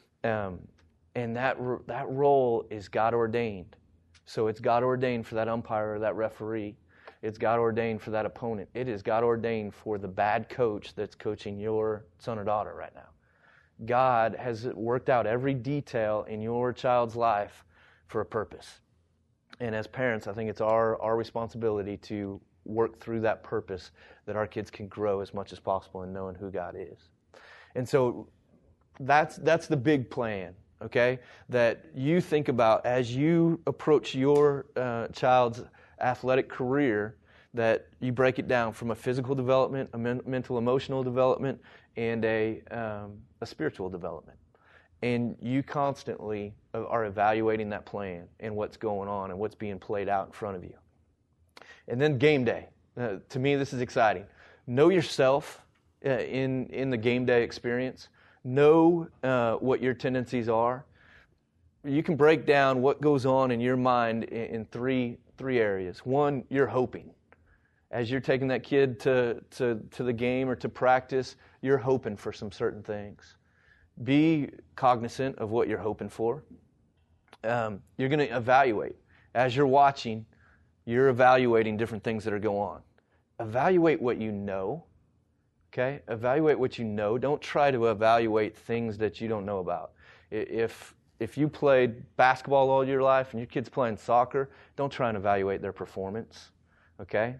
And that role is God ordained. So it's God ordained for that umpire or that referee. It's God ordained for that opponent. It is God ordained for the bad coach that's coaching your son or daughter right now. God has worked out every detail in your child's life for a purpose. And as parents, I think it's our responsibility to work through that purpose, that our kids can grow as much as possible in knowing who God is. And so that's the big plan, okay, that you think about as you approach your child's athletic career, that you break it down from a physical development, a mental, emotional development, and a spiritual development. And you constantly are evaluating that plan and what's going on and what's being played out in front of you. And then game day. To me, this is exciting. Know yourself in the game day experience. Know what your tendencies are. You can break down what goes on in your mind in three areas. One, you're hoping. As you're taking that kid to the game or to practice, you're hoping for some certain things. Be cognizant of what you're hoping for. You're going to evaluate. As you're watching, you're evaluating different things that are going on. Evaluate what you know. Okay? Evaluate what you know. Don't try to evaluate things that you don't know about. If you played basketball all your life and your kid's playing soccer, don't try and evaluate their performance. Okay?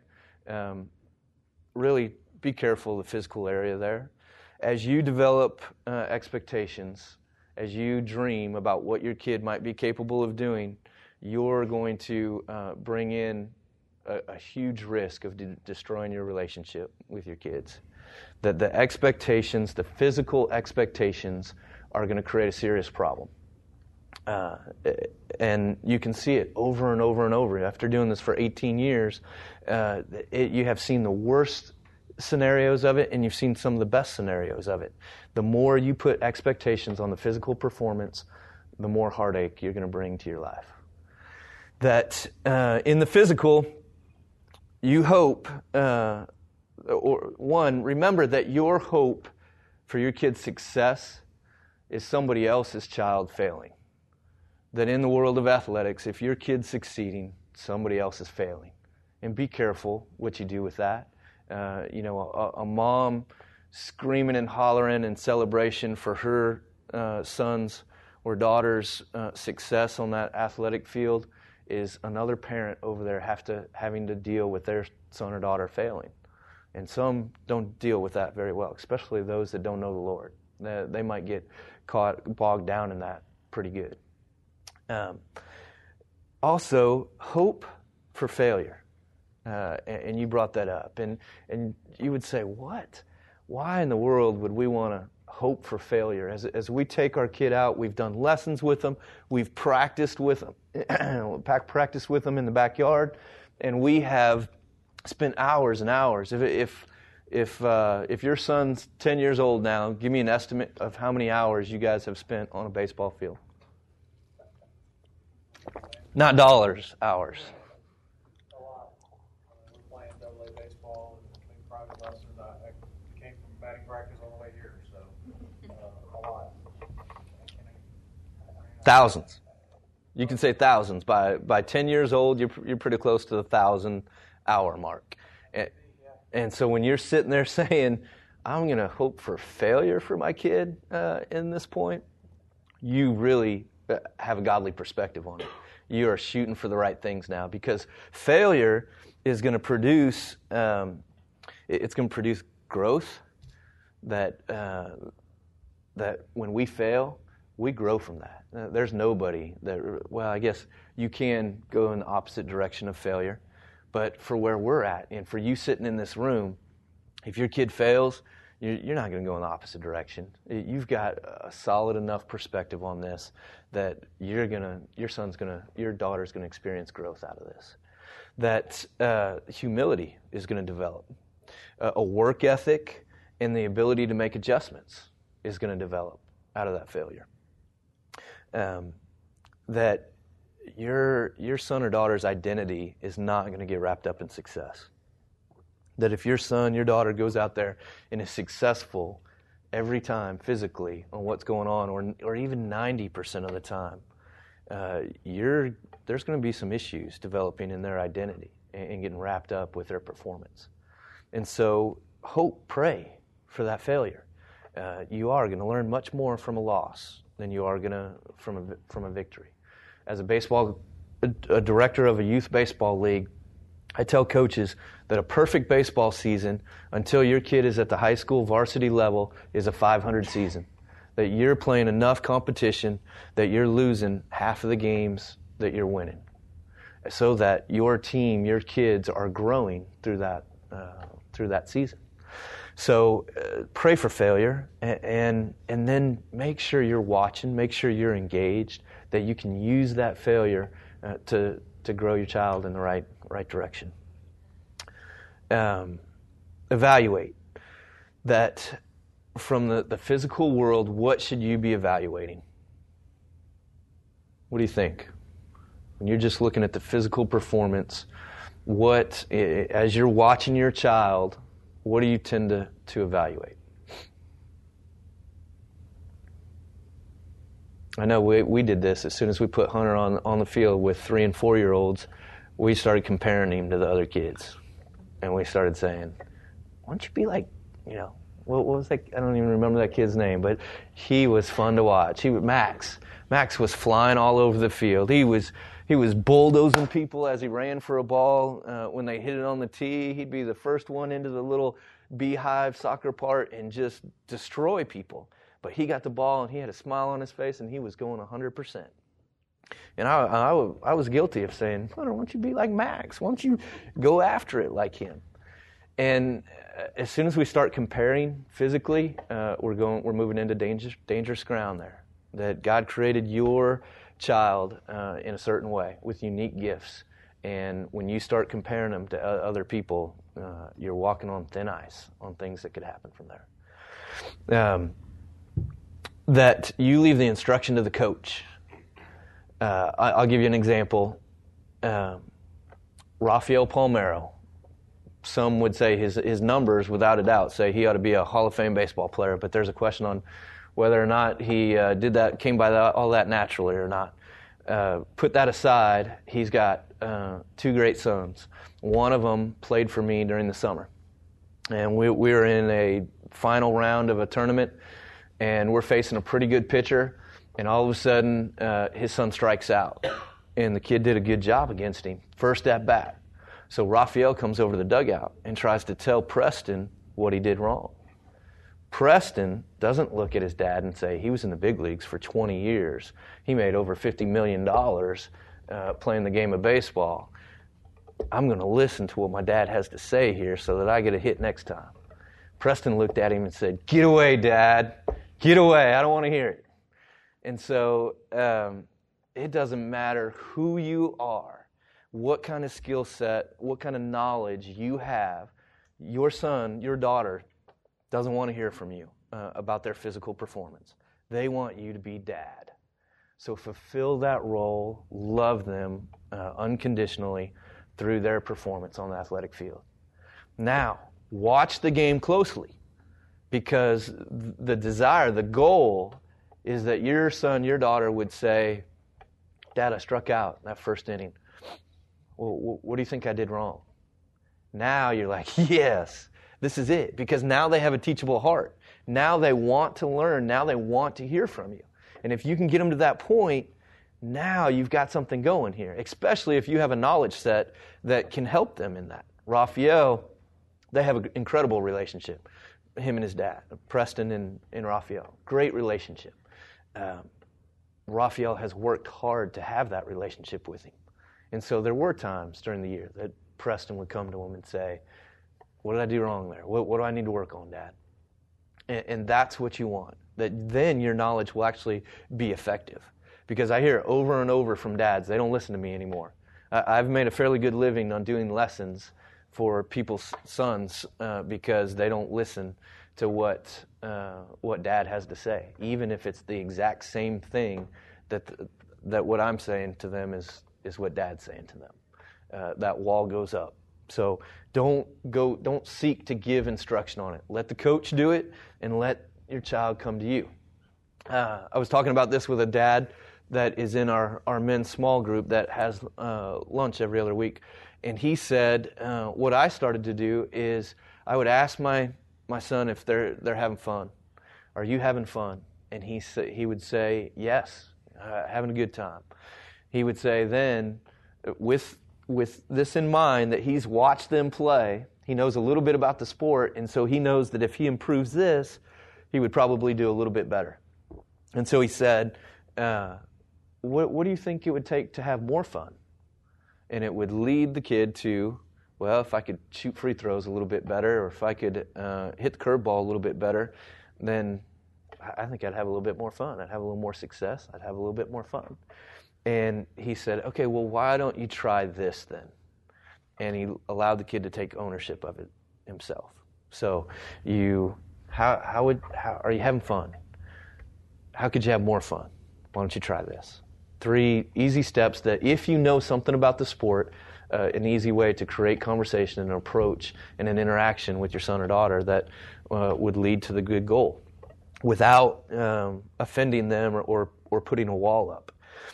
Really be careful of the physical area there. As you develop expectations, as you dream about what your kid might be capable of doing, you're going to bring in a huge risk of destroying your relationship with your kids. That the expectations, the physical expectations, are going to create a serious problem. And you can see it over and over and over. After doing this for 18 years, you have seen the worst scenarios of it, and you've seen some of the best scenarios of it. The more you put expectations on the physical performance, the more heartache you're going to bring to your life. That in the physical, you hope, remember that your hope for your kid's success is somebody else's child failing. that in the world of athletics, if your kid's succeeding, somebody else is failing. And be careful what you do with that. A mom screaming and hollering in celebration for her son's or daughter's success on that athletic field is another parent over there having to deal with their son or daughter failing. And some don't deal with that very well, especially those that don't know the Lord. They might get bogged down in that pretty good. Also, hope for failure. And you brought that up. And you would say, what? Why in the world would we want to hope for failure? As we take our kid out, we've done lessons with them, we've practiced with them, practiced with them in the backyard, and we have spent hours and hours. If your son's 10 years old now, give me an estimate of how many hours you guys have spent on a baseball field. Not dollars, hours. A lot. We're playing AA baseball and doing private lessons. I came from batting practice all the way here, so a lot. Thousands. You can say thousands. By 10 years old, you're pretty close to the 1,000-hour mark. And so when you're sitting there saying, I'm going to hope for failure for my kid in this point, you really have a godly perspective on it. You are shooting for the right things now, because failure is going to produce growth. That when we fail, we grow from that. There's nobody that, well, I guess you can go in the opposite direction of failure, but for where we're at, and for you sitting in this room, if your kid fails, you're not going to go in the opposite direction. You've got a solid enough perspective on this that your daughter's going to experience growth out of this. That humility is going to develop. A work ethic and the ability to make adjustments is going to develop out of that failure. That your son or daughter's identity is not going to get wrapped up in success. That if your son, your daughter goes out there and is successful every time physically on what's going on, or even 90% of the time, there's going to be some issues developing in their identity and getting wrapped up with their performance. And so pray for that failure. You are going to learn much more from a loss than you are going to from a victory. As a director of a youth baseball league, I tell coaches that a perfect baseball season, until your kid is at the high school varsity level, is a 500 season. That you're playing enough competition that you're losing half of the games that you're winning, so that your team, your kids, are growing through that season. So pray for failure, and then make sure you're watching, make sure you're engaged, that you can use that failure to grow your child in the right direction. Evaluate. That from the physical world, what should you be evaluating? What do you think? When you're just looking at the physical performance, as you're watching your child, what do you tend to evaluate? I know we did this as soon as we put Hunter on the field with 3- and 4-year-olds. We started comparing him to the other kids, and we started saying, "Why don't you be like, what was that? I don't even remember that kid's name, but he was fun to watch. Max was flying all over the field. He was bulldozing people as he ran for a ball. When they hit it on the tee, he'd be the first one into the little beehive soccer part and just destroy people. But he got the ball, and he had a smile on his face, and he was going 100%. And I was guilty of saying, "Why don't you be like Max? Why don't you go after it like him?" And as soon as we start comparing physically, we're moving into dangerous ground there. That God created your child in a certain way with unique gifts, and when you start comparing them to other people, you're walking on thin ice on things that could happen from there. That you leave the instruction to the coach. I'll give you an example. Rafael Palmeiro. Some would say his numbers, without a doubt, say he ought to be a Hall of Fame baseball player, but there's a question on whether or not he came by all that naturally or not. Put that aside, he's got 2 great sons. One of them played for me during the summer. And we were in a final round of a tournament, and we're facing a pretty good pitcher, and all of a sudden, his son strikes out. And the kid did a good job against him, first at bat. So Raphael comes over to the dugout and tries to tell Preston what he did wrong. Preston doesn't look at his dad and say, he was in the big leagues for 20 years. He made over $50 million playing the game of baseball. I'm going to listen to what my dad has to say here so that I get a hit next time. Preston looked at him and said, "Get away, Dad. Get away. I don't want to hear it." And so it doesn't matter who you are, what kind of skill set, what kind of knowledge you have. Your son, your daughter doesn't want to hear from you about their physical performance. They want you to be dad. So fulfill that role, love them unconditionally through their performance on the athletic field. Now, watch the game closely, because the desire, the goal is that your son, your daughter would say, "Dad, I struck out that first inning. Well, what do you think I did wrong?" Now you're like, yes, this is it, because now they have a teachable heart. Now they want to learn. Now they want to hear from you. And if you can get them to that point, now you've got something going here, especially if you have a knowledge set that can help them in that. Raphael, they have an incredible relationship, him and his dad, Preston and Raphael. Great relationship. Raphael has worked hard to have that relationship with him. And so there were times during the year that Preston would come to him and say, "What did I do wrong there? What do I need to work on, Dad?" And that's what you want. That then your knowledge will actually be effective. Because I hear over and over from dads, they don't listen to me anymore. I've made a fairly good living on doing lessons for people's sons because they don't listen to what Dad has to say, even if it's the exact same thing that what I'm saying to them is what Dad's saying to them. That wall goes up. So don't seek to give instruction on it. Let the coach do it, and let your child come to you. I was talking about this with a dad that is in our men's small group that has lunch every other week. And he said, what I started to do is I would ask my son if they're having fun. "Are you having fun?" And he would say, "Yes, having a good time." He would say then, with this in mind, that he's watched them play, he knows a little bit about the sport, and so he knows that if he improves this, he would probably do a little bit better. And so he said, what do you think it would take to have more fun? And it would lead the kid to, well, if I could shoot free throws a little bit better, or if I could hit the curveball a little bit better, then I think I'd have a little bit more fun. I'd have a little more success. I'd have a little bit more fun. And he said, "Okay, well, why don't you try this then?" And he allowed the kid to take ownership of it himself. So how are you having fun? How could you have more fun? Why don't you try this? 3 easy steps that, if you know something about the sport, an easy way to create conversation and an approach and an interaction with your son or daughter that would lead to the good goal without offending them or putting a wall up.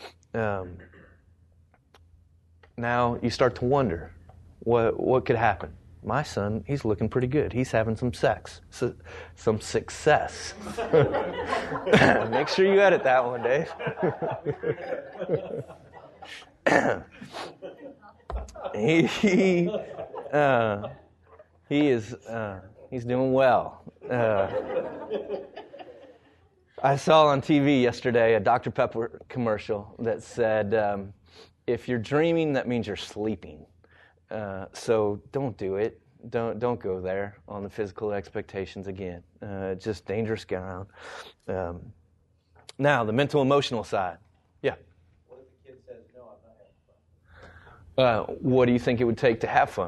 Now you start to wonder, what could happen? My son, he's looking pretty good. He's having some success. Make sure you edit that one, Dave. He's doing well. I saw on TV yesterday a Dr. Pepper commercial that said, if you're dreaming, that means you're sleeping. So don't do it. Don't go there on the physical expectations again. Just dangerous ground. Now, the mental emotional side. Yeah. What if the kid says, "No, I'm not having fun"? What do you think it would take to have fun?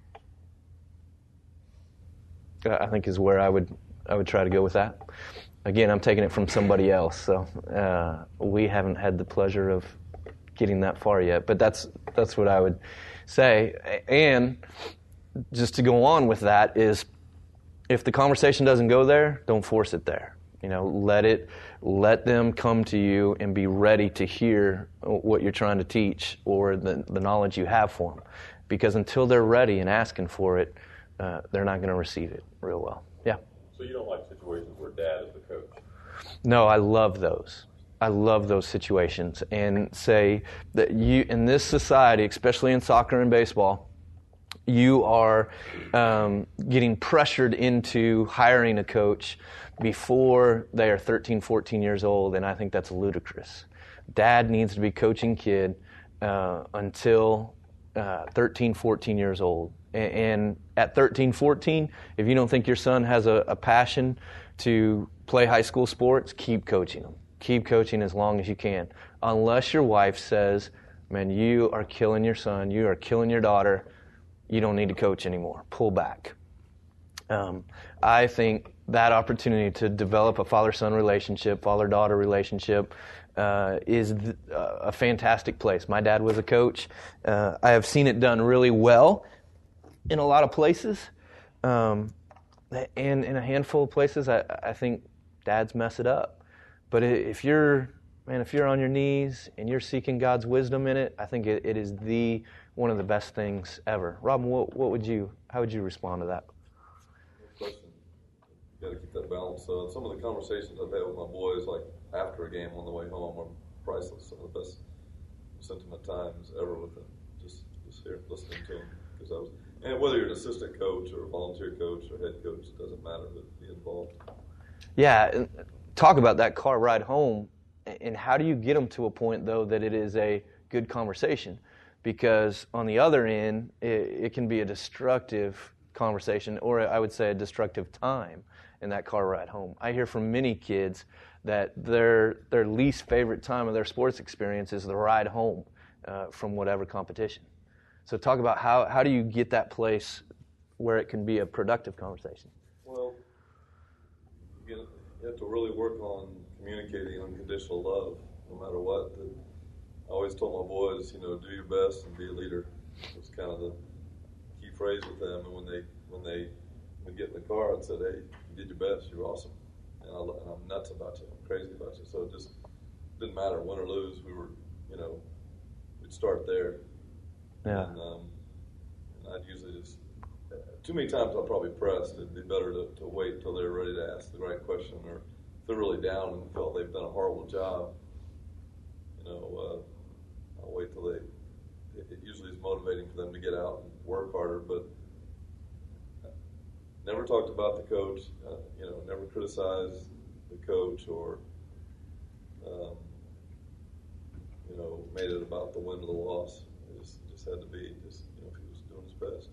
I think is where I would try to go with that. Again, I'm taking it from somebody else, so we haven't had the pleasure of getting that far yet. But that's what I would say. And just to go on with that is, if the conversation doesn't go there, don't force it there. Let them come to you and be ready to hear what you're trying to teach or the knowledge you have for them. Because until they're ready and asking for it, they're not going to receive it real well. Yeah. So you don't like situations where dad is the coach? No, I love those. I love those situations, and say that you, in this society, especially in soccer and baseball, you are getting pressured into hiring a coach before they are 13, 14 years old, and I think that's ludicrous. Dad needs to be coaching kid until 13, 14 years old. And at 13, 14, if you don't think your son has a passion to play high school sports, keep coaching them. Keep coaching as long as you can. Unless your wife says, man, you are killing your son, you are killing your daughter, you don't need to coach anymore. Pull back. I think that opportunity to develop a father-son relationship, father-daughter relationship, is a fantastic place. My dad was a coach. I have seen it done really well in a lot of places. And in a handful of places, I think dads mess it up. But if you're on your knees and you're seeking God's wisdom in it, I think it is one of the best things ever. Robin, how would you respond to that? Good question. You got to keep that balance. Some of the conversations I've had with my boys, like after a game on the way home, are priceless. Some of the best sentiment times ever with them. Just here listening to them, and whether you're an assistant coach or a volunteer coach or head coach, it doesn't matter. But be involved. Yeah. Talk about that car ride home, and how do you get them to a point, though, that it is a good conversation? Because on the other end, it can be a destructive conversation, or I would say a destructive time in that car ride home. I hear from many kids that their least favorite time of their sports experience is the ride home from whatever competition. So talk about how do you get that place where it can be a productive conversation? Well, you have to really work on communicating unconditional love, no matter what. I always told my boys, do your best and be a leader. It's kind of the key phrase with them. And when they get in the car, I'd say, hey, you did your best. You're awesome. And I'm nuts about you. I'm crazy about you. So it just didn't matter, win or lose. We were, we'd start there. Yeah. And I'd usually just, too many times I'll probably press. It'd be better to wait until they're ready to ask the right question, or if they're really down and felt they've done a horrible job, I'll wait till it usually is motivating for them to get out and work harder, but never talked about the coach, never criticized the coach or, made it about the win or the loss. It just had to be if he was doing his best.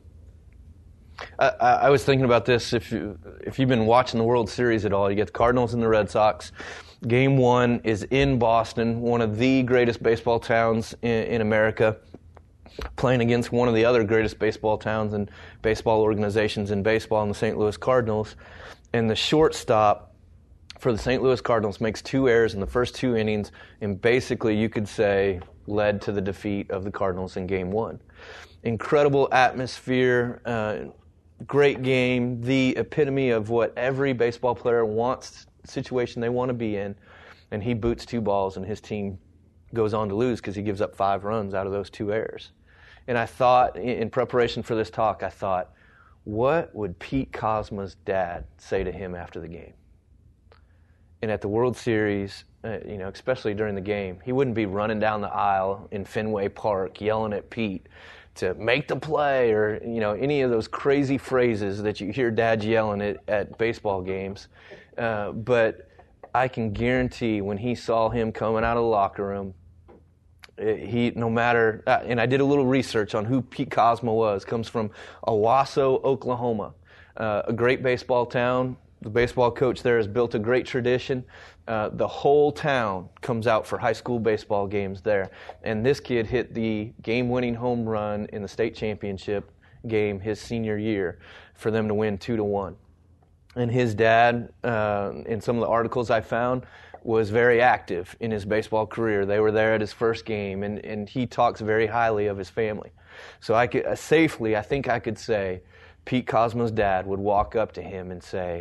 I was thinking about this. If you've been watching the World Series at all, you get the Cardinals and the Red Sox. Game 1 is in Boston, one of the greatest baseball towns in America, playing against one of the other greatest baseball towns and baseball organizations in baseball, in the St. Louis Cardinals. And the shortstop for the St. Louis Cardinals makes 2 errors in the first 2 innings, and basically you could say led to the defeat of the Cardinals in Game 1. Incredible atmosphere, great game, the epitome of what every baseball player wants, situation they want to be in, and he boots 2 balls and his team goes on to lose because he gives up 5 runs out of those 2 errors. And I thought, in preparation for this talk, what would Pete Kozma's dad say to him after the game? And at the World Series, especially during the game, he wouldn't be running down the aisle in Fenway Park yelling at Pete to make the play or, any of those crazy phrases that you hear dads yelling at baseball games. But I can guarantee when he saw him coming out of the locker room, no matter, and I did a little research on who Pete Kozma was, comes from Owasso, Oklahoma, a great baseball town. The baseball coach there has built a great tradition. The whole town comes out for high school baseball games there. And this kid hit the game-winning home run in the state championship game his senior year for them to win 2-1. And his dad, in some of the articles I found, was very active in his baseball career. They were there at his first game, and he talks very highly of his family. So I think I could say, Pete Kozma's dad would walk up to him and say,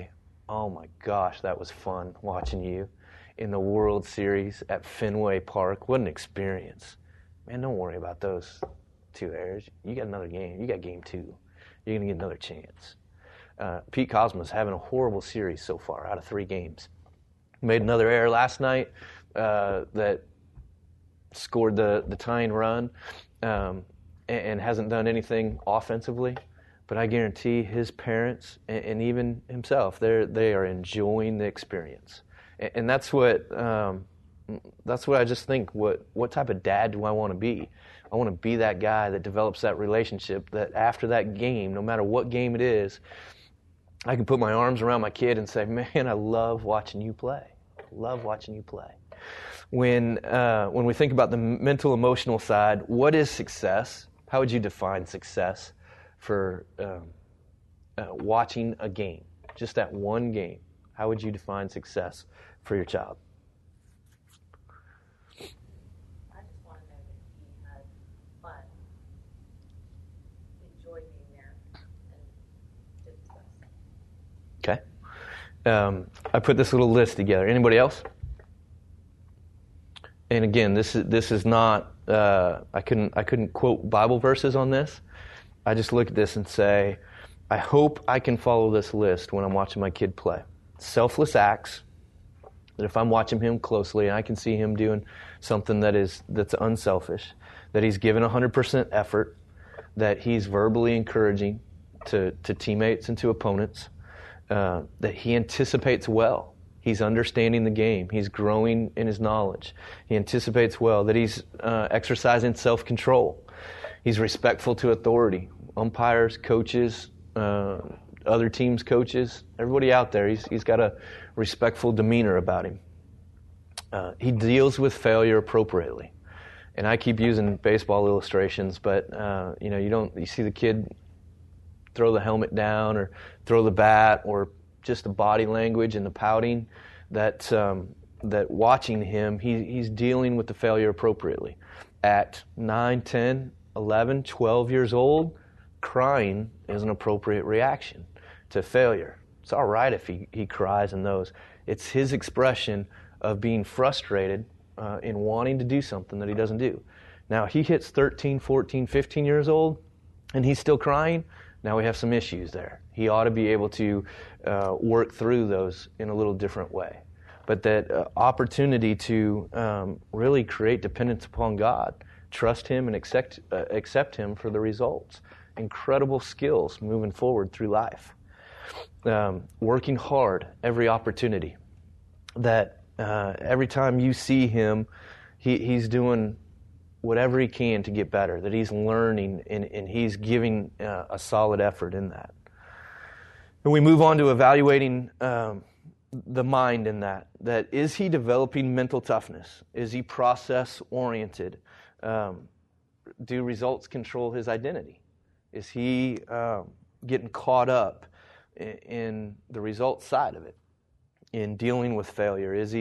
oh my gosh, that was fun watching you in the World Series at Fenway Park. What an experience. Man, don't worry about those 2 errors. You got another game. You got game 2. You're going to get another chance. Pete Kozma's having a horrible series so far out of 3 games. Made another error last night that scored the tying run and hasn't done anything offensively. But I guarantee his parents and even himself, they are enjoying the experience. And that's what I just think. What type of dad do I want to be? I want to be that guy that develops that relationship, that after that game, no matter what game it is, I can put my arms around my kid and say, man, I love watching you play. Love watching you play. When we think about the mental, emotional side, what is success? How would you define success for watching a game? Just that one game. How would you define success for your child? I just want to know that he had fun, enjoyed being there, and did his best. Okay. I put this little list together. Anybody else? And again, this is not. I couldn't quote Bible verses on this. I just look at this and say, I hope I can follow this list when I'm watching my kid play. Selfless acts. That if I'm watching him closely and I can see him doing something that's unselfish, that he's given 100% effort, that he's verbally encouraging to teammates and to opponents, that he anticipates well. He's understanding the game. He's growing in his knowledge. He anticipates well, that he's exercising self-control. He's respectful to authority. Umpires, coaches, other teams' coaches, everybody out there, he's got a respectful demeanor about him. He deals with failure appropriately. And I keep using baseball illustrations, but you see the kid throw the helmet down or throw the bat or just the body language and the pouting, that watching him, he's dealing with the failure appropriately. At 9, 10, 11, 12 years old, crying is an appropriate reaction to failure. It's all right if he cries in those. It's his expression of being frustrated in wanting to do something that he doesn't do. Now, he hits 13, 14, 15 years old, and he's still crying. Now we have some issues there. He ought to be able to work through those in a little different way. But that opportunity to really create dependence upon God, trust Him and accept Him for the results. Incredible skills moving forward through life. Working hard every opportunity. That every time you see him, he's doing whatever he can to get better, that he's learning and he's giving a solid effort in that. And we move on to evaluating the mind in that is he developing mental toughness? Is he process-oriented? Do results control his identity? Is he getting caught up in the results side of it, in dealing with failure? Is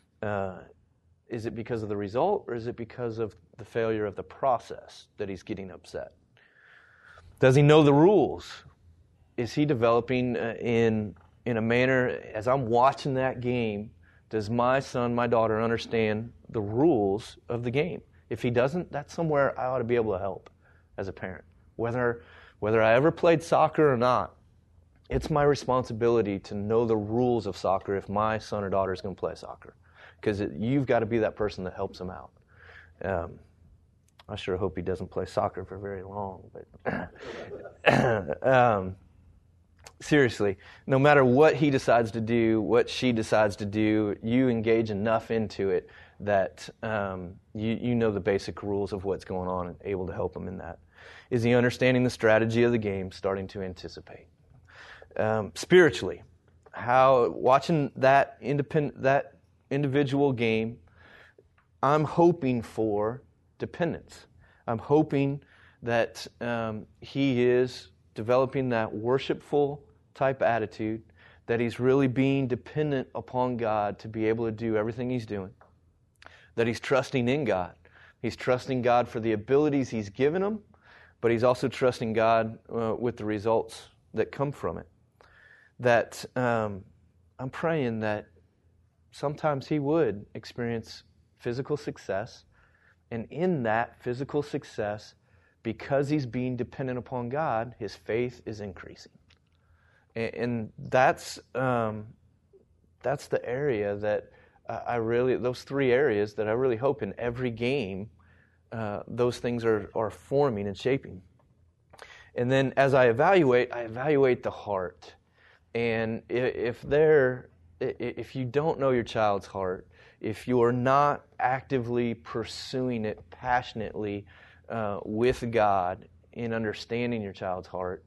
it because of the result, or is it because of the failure of the process that he's getting upset? Does he know the rules? Is he developing in a manner, as I'm watching that game, does my son, my daughter understand the rules of the game? If he doesn't, that's somewhere I ought to be able to help as a parent. Whether I ever played soccer or not, it's my responsibility to know the rules of soccer if my son or daughter is going to play soccer. Because you've got to be that person that helps him out. I sure hope he doesn't play soccer for very long. But seriously, no matter what he decides to do, what she decides to do, you engage enough into it that you know the basic rules of what's going on and able to help him in that. Is he understanding the strategy of the game, starting to anticipate? Spiritually, how watching that individual game, I'm hoping for dependence. I'm hoping that he is developing that worshipful type attitude, that he's really being dependent upon God to be able to do everything he's doing, that he's trusting in God. He's trusting God for the abilities he's given him, but he's also trusting God with the results that come from it. That I'm praying that sometimes he would experience physical success, and in that physical success, because he's being dependent upon God, his faith is increasing. And that's the area that those three areas that I really hope in every game, those things are forming and shaping. And then as I evaluate the heart. And if you don't know your child's heart, if you are not actively pursuing it passionately with God in understanding your child's heart,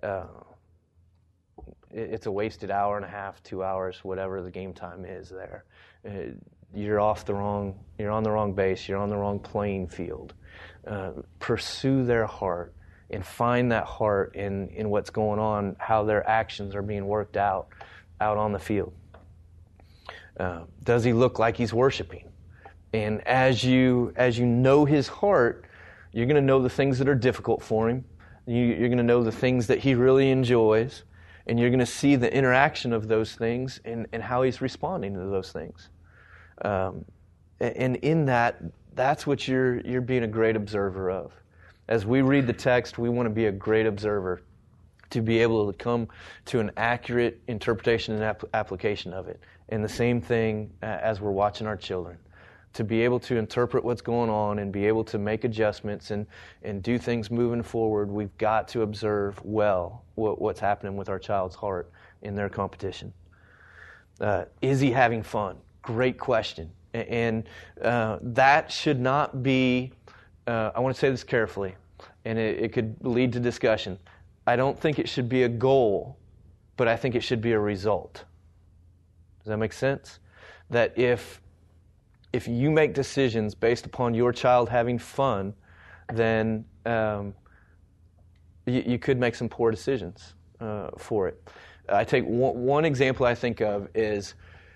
it's a wasted hour and a half, 2 hours, whatever the game time is there. You're on the wrong base. You're on the wrong playing field. Pursue their heart and find that heart in what's going on, how their actions are being worked out on the field. Does he look like he's worshiping? And as you know his heart, you're going to know the things that are difficult for him. You're going to know the things that he really enjoys. And you're going to see the interaction of those things and how he's responding to those things. And in that's what you're being a great observer of. As we read the text, we want to be a great observer to be able to come to an accurate interpretation and application of it. And the same thing as we're watching our children. To be able to interpret what's going on and be able to make adjustments and do things moving forward, we've got to observe well what's happening with our child's heart in their competition. Is he having fun? Great question. And that should not be, I want to say this carefully, and it could lead to discussion. I don't think it should be a goal, but I think it should be a result. Does that make sense? That if you make decisions based upon your child having fun, then you could make some poor decisions for it. I take one example I think of is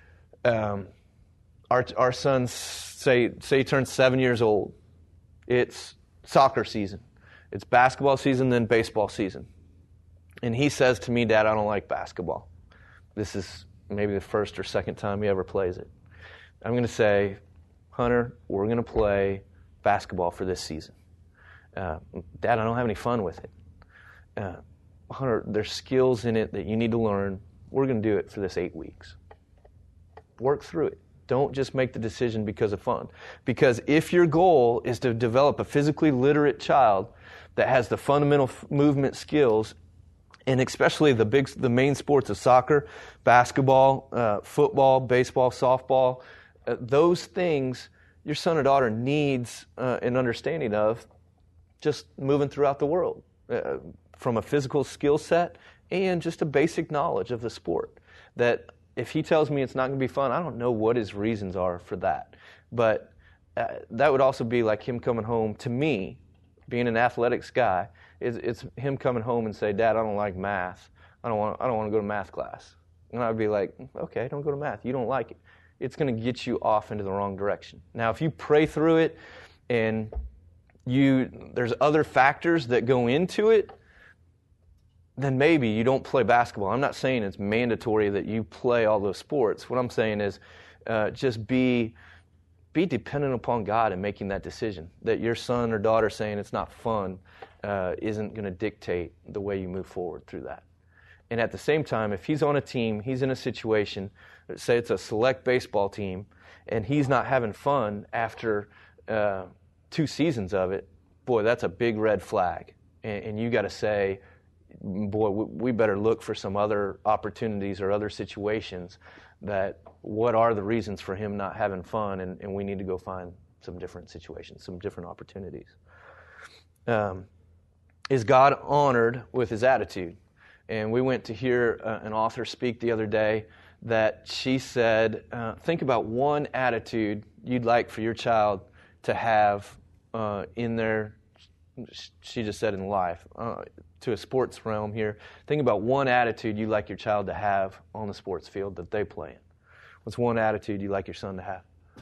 our son, say he turns 7 years old. It's soccer season. It's basketball season, then baseball season. And he says to me, "Dad, I don't like basketball." This is maybe the first or second time he ever plays it. I'm going to say, "Hunter, we're going to play basketball for this season." "Dad, I don't have any fun with it." "Hunter, there's skills in it that you need to learn. We're going to do it for this 8 weeks. Work through it. Don't just make the decision because of fun." Because if your goal is to develop a physically literate child that has the fundamental movement skills, and especially the main sports of soccer, basketball, football, baseball, softball, those things your son or daughter needs an understanding of just moving throughout the world from a physical skill set and just a basic knowledge of the sport. That if he tells me it's not going to be fun, I don't know what his reasons are for that. But that would also be like him coming home to me, being an athletics guy. It's him coming home and say, "Dad, I don't like math. I don't want to go to math class." And I'd be like, "Okay, don't go to math. You don't like it." It's going to get you off into the wrong direction. Now, if you pray through it and there's other factors that go into it, then maybe you don't play basketball. I'm not saying it's mandatory that you play all those sports. What I'm saying is just be dependent upon God in making that decision. That your son or daughter saying it's not fun isn't going to dictate the way you move forward through that. And at the same time, if he's on a team, he's in a situation, say it's a select baseball team, and he's not having fun after 2 seasons of it, boy, that's a big red flag. And you got to say, boy, we better look for some other opportunities or other situations that what are the reasons for him not having fun, and we need to go find some different situations, some different opportunities. Is God honored with his attitude? And we went to hear an author speak the other day that she said, think about one attitude you'd like for your child to have in their, she just said in life, to a sports realm here. Think about one attitude you'd like your child to have on the sports field that they play in. What's one attitude you'd like your son to have?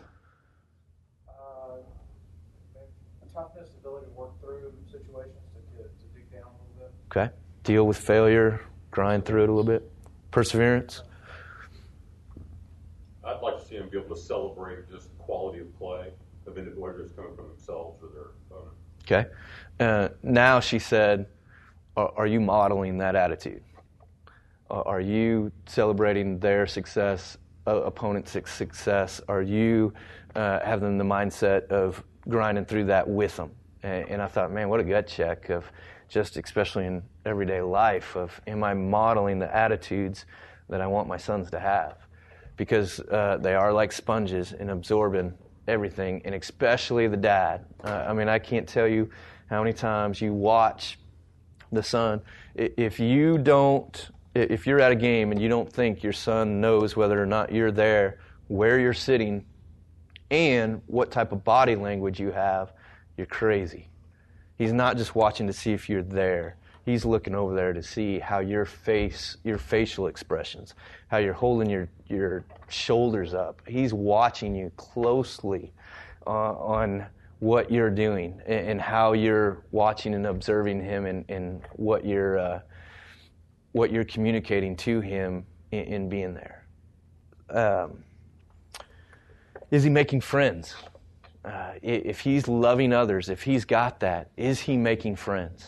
Toughness, ability to work through situations, to dig down a little bit. Okay. Deal with failure, grind through it a little bit. Perseverance. I'd like to see them be able to celebrate just quality of play of individuals coming from themselves or their opponent. Okay. Now she said, are you modeling that attitude? Are you celebrating their success, opponent's success? Are you having the mindset of grinding through that with them? And I thought, man, what a gut check of just, especially in everyday life, of am I modeling the attitudes that I want my sons to have? Because they are like sponges in absorbing everything, and especially the dad. I mean, I can't tell you how many times you watch the son. If you're at a game and you don't think your son knows whether or not you're there, where you're sitting, and what type of body language you have, you're crazy. He's not just watching to see if you're there. He's looking over there to see how your facial expressions, how you're holding your shoulders up. He's watching you closely on what you're doing and how you're watching and observing him and what you're communicating to him in being there. Is he making friends? If he's loving others, if he's got that, is he making friends?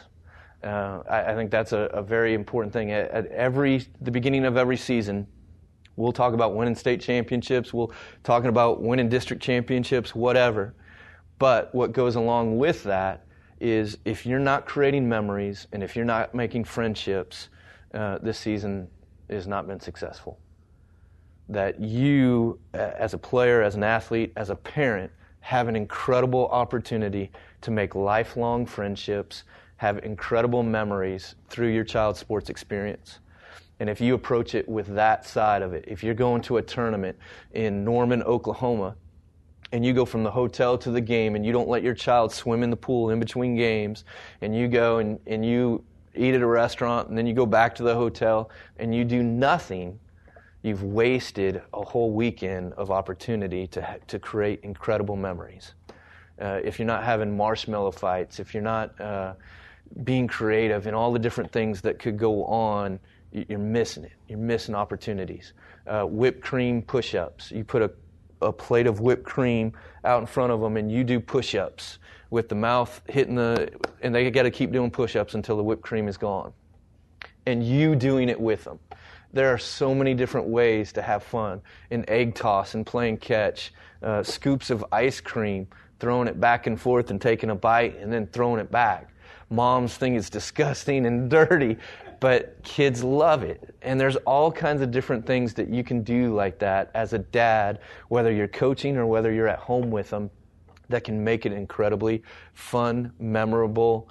I think that's a very important thing. At the beginning of every season, we'll talk about winning state championships, we'll talking about winning district championships, whatever. But what goes along with that is if you're not creating memories and if you're not making friendships, this season has not been successful. That you, as a player, as an athlete, as a parent, have an incredible opportunity to make lifelong friendships, have incredible memories through your child's sports experience. And if you approach it with that side of it, if you're going to a tournament in Norman, Oklahoma, and you go from the hotel to the game and you don't let your child swim in the pool in between games, and you go and you eat at a restaurant and then you go back to the hotel and you do nothing, you've wasted a whole weekend of opportunity to create incredible memories. If you're not having marshmallow fights, if you're not being creative in all the different things that could go on, you're missing it. You're missing opportunities. Whipped cream push-ups. You put a plate of whipped cream out in front of them and you do push-ups with the mouth hitting and they got to keep doing push-ups until the whipped cream is gone. And you doing it with them. There are so many different ways to have fun. An egg toss and playing catch, scoops of ice cream, throwing it back and forth and taking a bite and then throwing it back. Moms think it's disgusting and dirty, but kids love it. And there's all kinds of different things that you can do like that as a dad, whether you're coaching or whether you're at home with them, that can make it incredibly fun, memorable,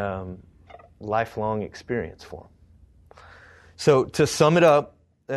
lifelong experience for them. So to sum it up,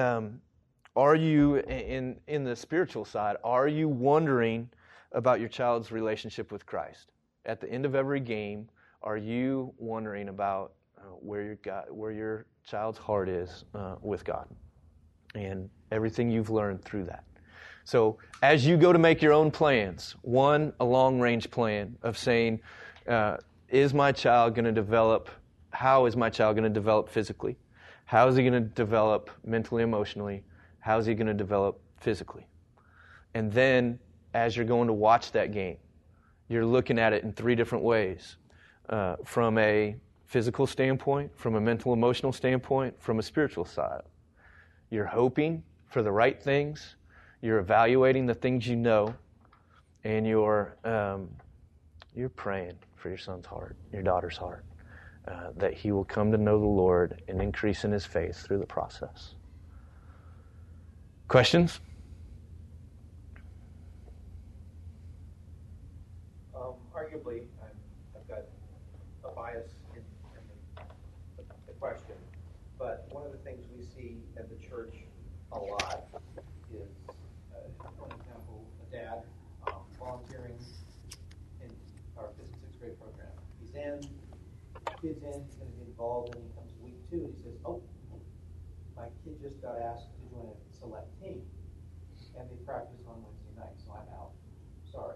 are you, in the spiritual side, are you wondering about your child's relationship with Christ? At the end of every game, are you wondering about where your child's heart is with God and everything you've learned through that? So as you go to make your own plans, one, a long-range plan of saying, is my child going to develop, how is my child going to develop physically? How is he going to develop mentally, emotionally? How is he going to develop physically? And then as you're going to watch that game, you're looking at it in three different ways. From a physical standpoint, from a mental, emotional standpoint, from a spiritual side. You're hoping for the right things, you're evaluating the things you know, and you're praying for your son's heart, your daughter's heart, that he will come to know the Lord and increase in his faith through the process. Questions? Arguably, I've got a bias in the question, but one of the things we see at the church a lot is, for example, a dad volunteering in our 5th and 6th grade program. He's in, kid's in, he's going to be involved, and he comes week 2 and he says, oh, my kid just got asked to join a select team, and they practice on Wednesday night, so I'm out. Sorry.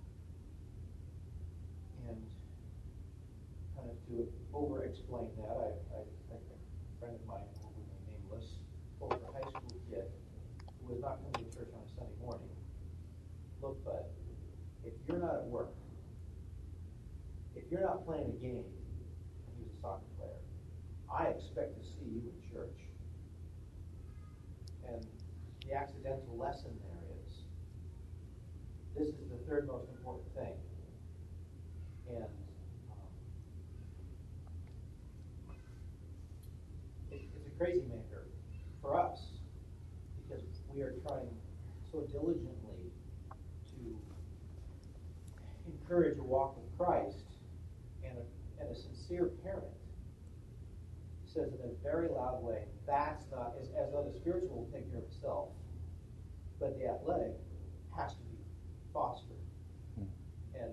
And kind of to over-explain that, I think a friend of mine, who will be nameless, told a high school kid who was not coming to church on a field, but if you're not at work, if you're not playing a game, and he's a soccer player, I expect to see you in church. And the accidental lesson there is, this is the third most important thing. And it's a crazy maker for us, because we are trying so diligently to encourage a walk with Christ, and a sincere parent says in a very loud way, that's not, as though the spiritual will take care of itself, but the athletic has to be fostered. And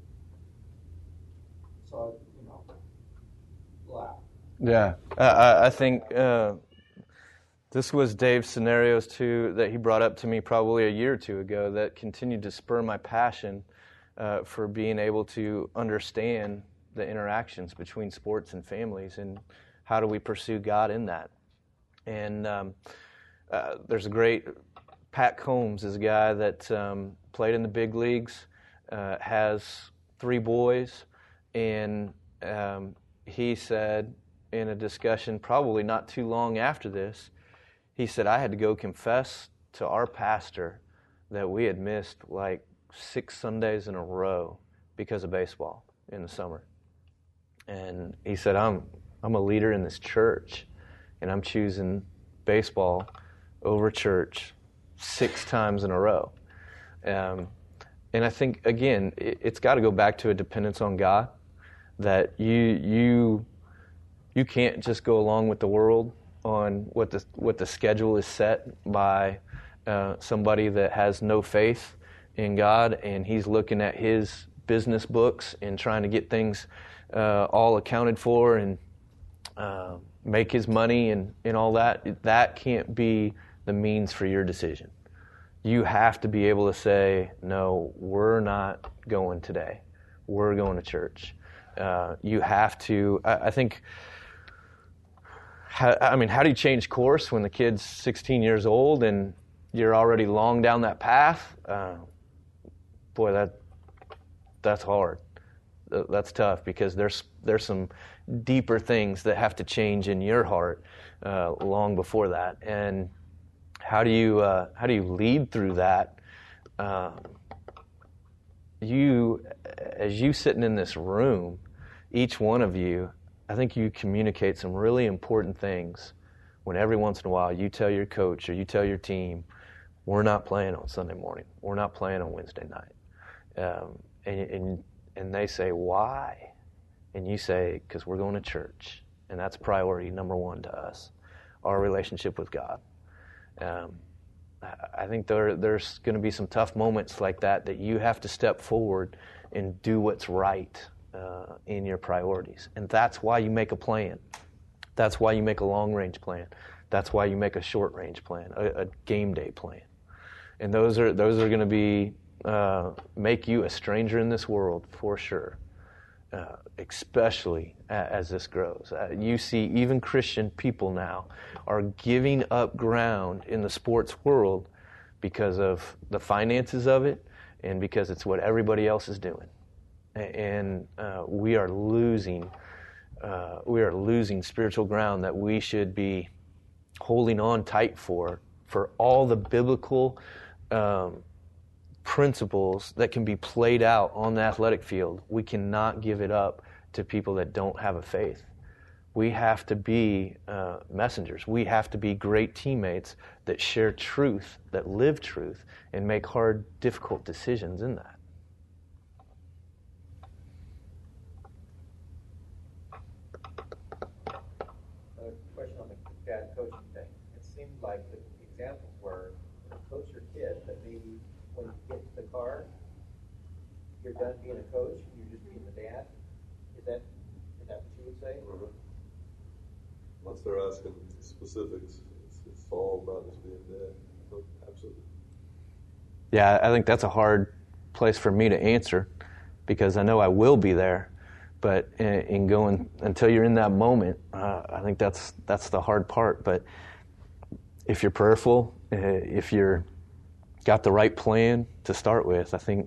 so, laugh. Yeah, I think this was Dave's scenarios too that he brought up to me probably a year or two ago that continued to spur my passion for being able to understand the interactions between sports and families, and how do we pursue God in that. And there's a great, Pat Combs is a guy that played in the big leagues, has 3 boys, and he said in a discussion probably not too long after this, he said, I had to go confess to our pastor that we had missed like 6 Sundays in a row because of baseball in the summer. And he said, I'm a leader in this church, and I'm choosing baseball over church 6 times in a row. And I think, again, it's got to go back to a dependence on God, that you can't just go along with the world on what the schedule is set by somebody that has no faith in God, and he's looking at his business books and trying to get things all accounted for and make his money and all that. That can't be the means for your decision. You have to be able to say, no, we're not going today. We're going to church. You have to, I think, how do you change course when the kid's 16 years old and you're already long down that path? Boy, that's hard. That's tough, because there's some deeper things that have to change in your heart long before that. And how do you lead through that? As you sitting in this room, each one of you, I think you communicate some really important things when every once in a while you tell your coach or you tell your team, we're not playing on Sunday morning. We're not playing on Wednesday night. And they say, why? And you say, because we're going to church. And that's priority number 1 to us, our relationship with God. I think there's going to be some tough moments like that you have to step forward and do what's right in your priorities. And that's why you make a plan. That's why you make a long-range plan. That's why you make a short-range plan, a game day plan. And those are going to be make you a stranger in this world for sure, especially as this grows. You see even Christian people now are giving up ground in the sports world because of the finances of it and because it's what everybody else is doing. And we are losing spiritual ground that we should be holding on tight for all the biblical principles that can be played out on the athletic field. We cannot give it up to people that don't have a faith. We have to be messengers. We have to be great teammates that share truth, that live truth, and make hard, difficult decisions in that. A question on the dad coaching thing. It seemed like the examples were coach your kid, but maybe when you get to the car, you're done being a coach and you're just being the dad. Is that what you would say? Mm-hmm. Once they're asking specifics, it's all about just being dad. Absolutely. Yeah, I think that's a hard place for me to answer, because I know I will be there, but in going until you're in that moment, I think that's the hard part. But if you're prayerful, if you're got the right plan to start with, I think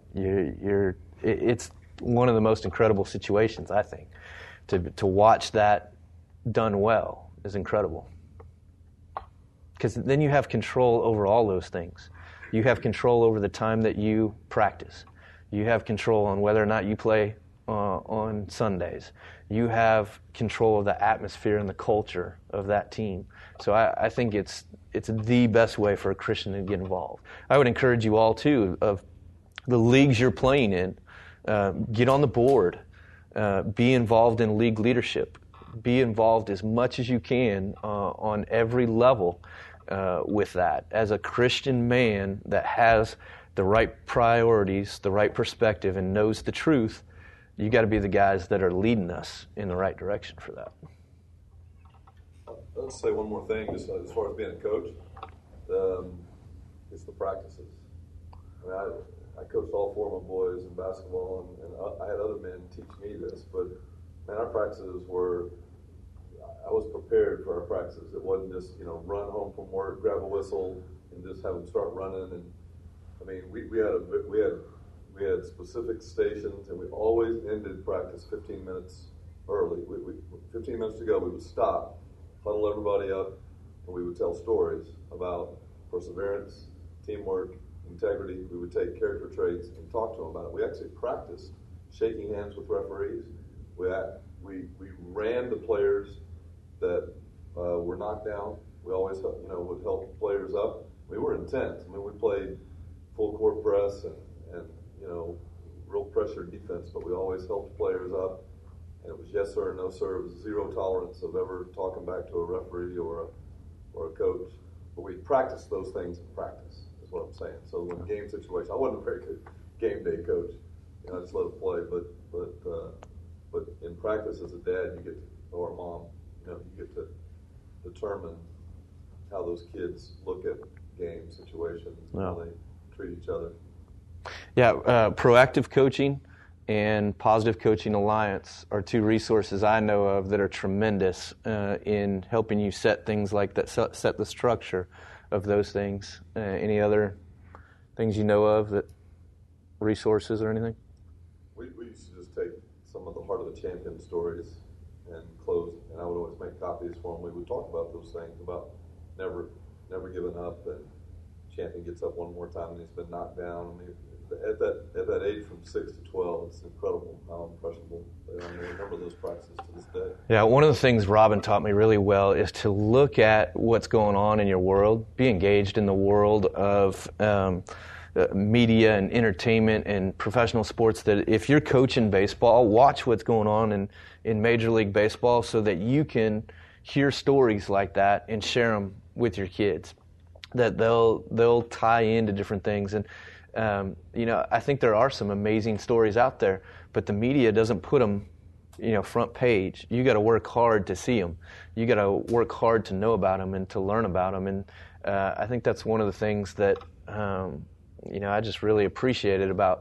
it's one of the most incredible situations, I think. To watch that done well is incredible. Because then you have control over all those things. You have control over the time that you practice. You have control on whether or not you play on Sundays. You have control of the atmosphere and the culture of that team. So I think it's the best way for a Christian to get involved. I would encourage you all, too, of the leagues you're playing in, get on the board. Be involved in league leadership. Be involved as much as you can on every level with that. As a Christian man that has the right priorities, the right perspective, and knows the truth, you got to be the guys that are leading us in the right direction for that. Let's say one more thing, just as far as being a coach. It's the practices. I mean, I coached all 4 of my boys in basketball, and I had other men teach me this, but man, our practices were, I was prepared for our practices. It wasn't just, run home from work, grab a whistle, and just have them start running. And I mean, we had specific stations, and we always ended practice 15 minutes early. 15 minutes to go, we would stop, huddle everybody up, and we would tell stories about perseverance, teamwork, integrity. We would take character traits and talk to them about it. We actually practiced shaking hands with referees. We ran the players that were knocked down. We always would help players up. We were intense. I mean, we played full court press and real pressure defense, but we always helped players up. And it was yes sir, no sir. It was zero tolerance of ever talking back to a referee or a coach. But we practiced those things in practice, is what I'm saying. So when game situation, I wasn't a very good game day coach. I just let it play. But in practice as a dad, or a mom, you get to determine how those kids look at game situations, how they treat each other. Yeah, Proactive Coaching and Positive Coaching Alliance are 2 resources I know of that are tremendous in helping you set things like that, set the structure of those things. Any other things you know of, that resources or anything? We used to just take some of the Heart of the Champion stories and close, and I would always make copies for them. We would talk about those things, about never giving up, and champion gets up one more time and he's been knocked down. I mean, at that age from 6 to 12, it's incredible how impressionable they are. I remember those practices to this day. Yeah, one of the things Robin taught me really well is to look at what's going on in your world, be engaged in the world of media and entertainment and professional sports. That if you're coaching baseball, watch what's going on in Major League Baseball so that you can hear stories like that and share them with your kids. That they'll tie into different things. And I think there are some amazing stories out there, but the media doesn't put them, front page. You got to work hard to see them. You got to work hard to know about them and to learn about them. And I think that's one of the things that I just really appreciated about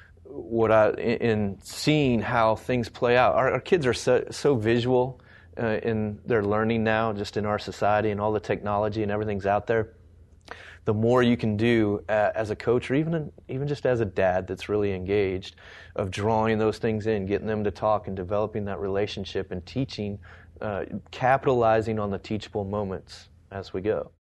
in seeing how things play out. Our kids are so visual in their learning now, just in our society and all the technology and everything's out there. The more you can do as a coach, or even just as a dad that's really engaged, of drawing those things in, getting them to talk and developing that relationship and teaching, capitalizing on the teachable moments as we go.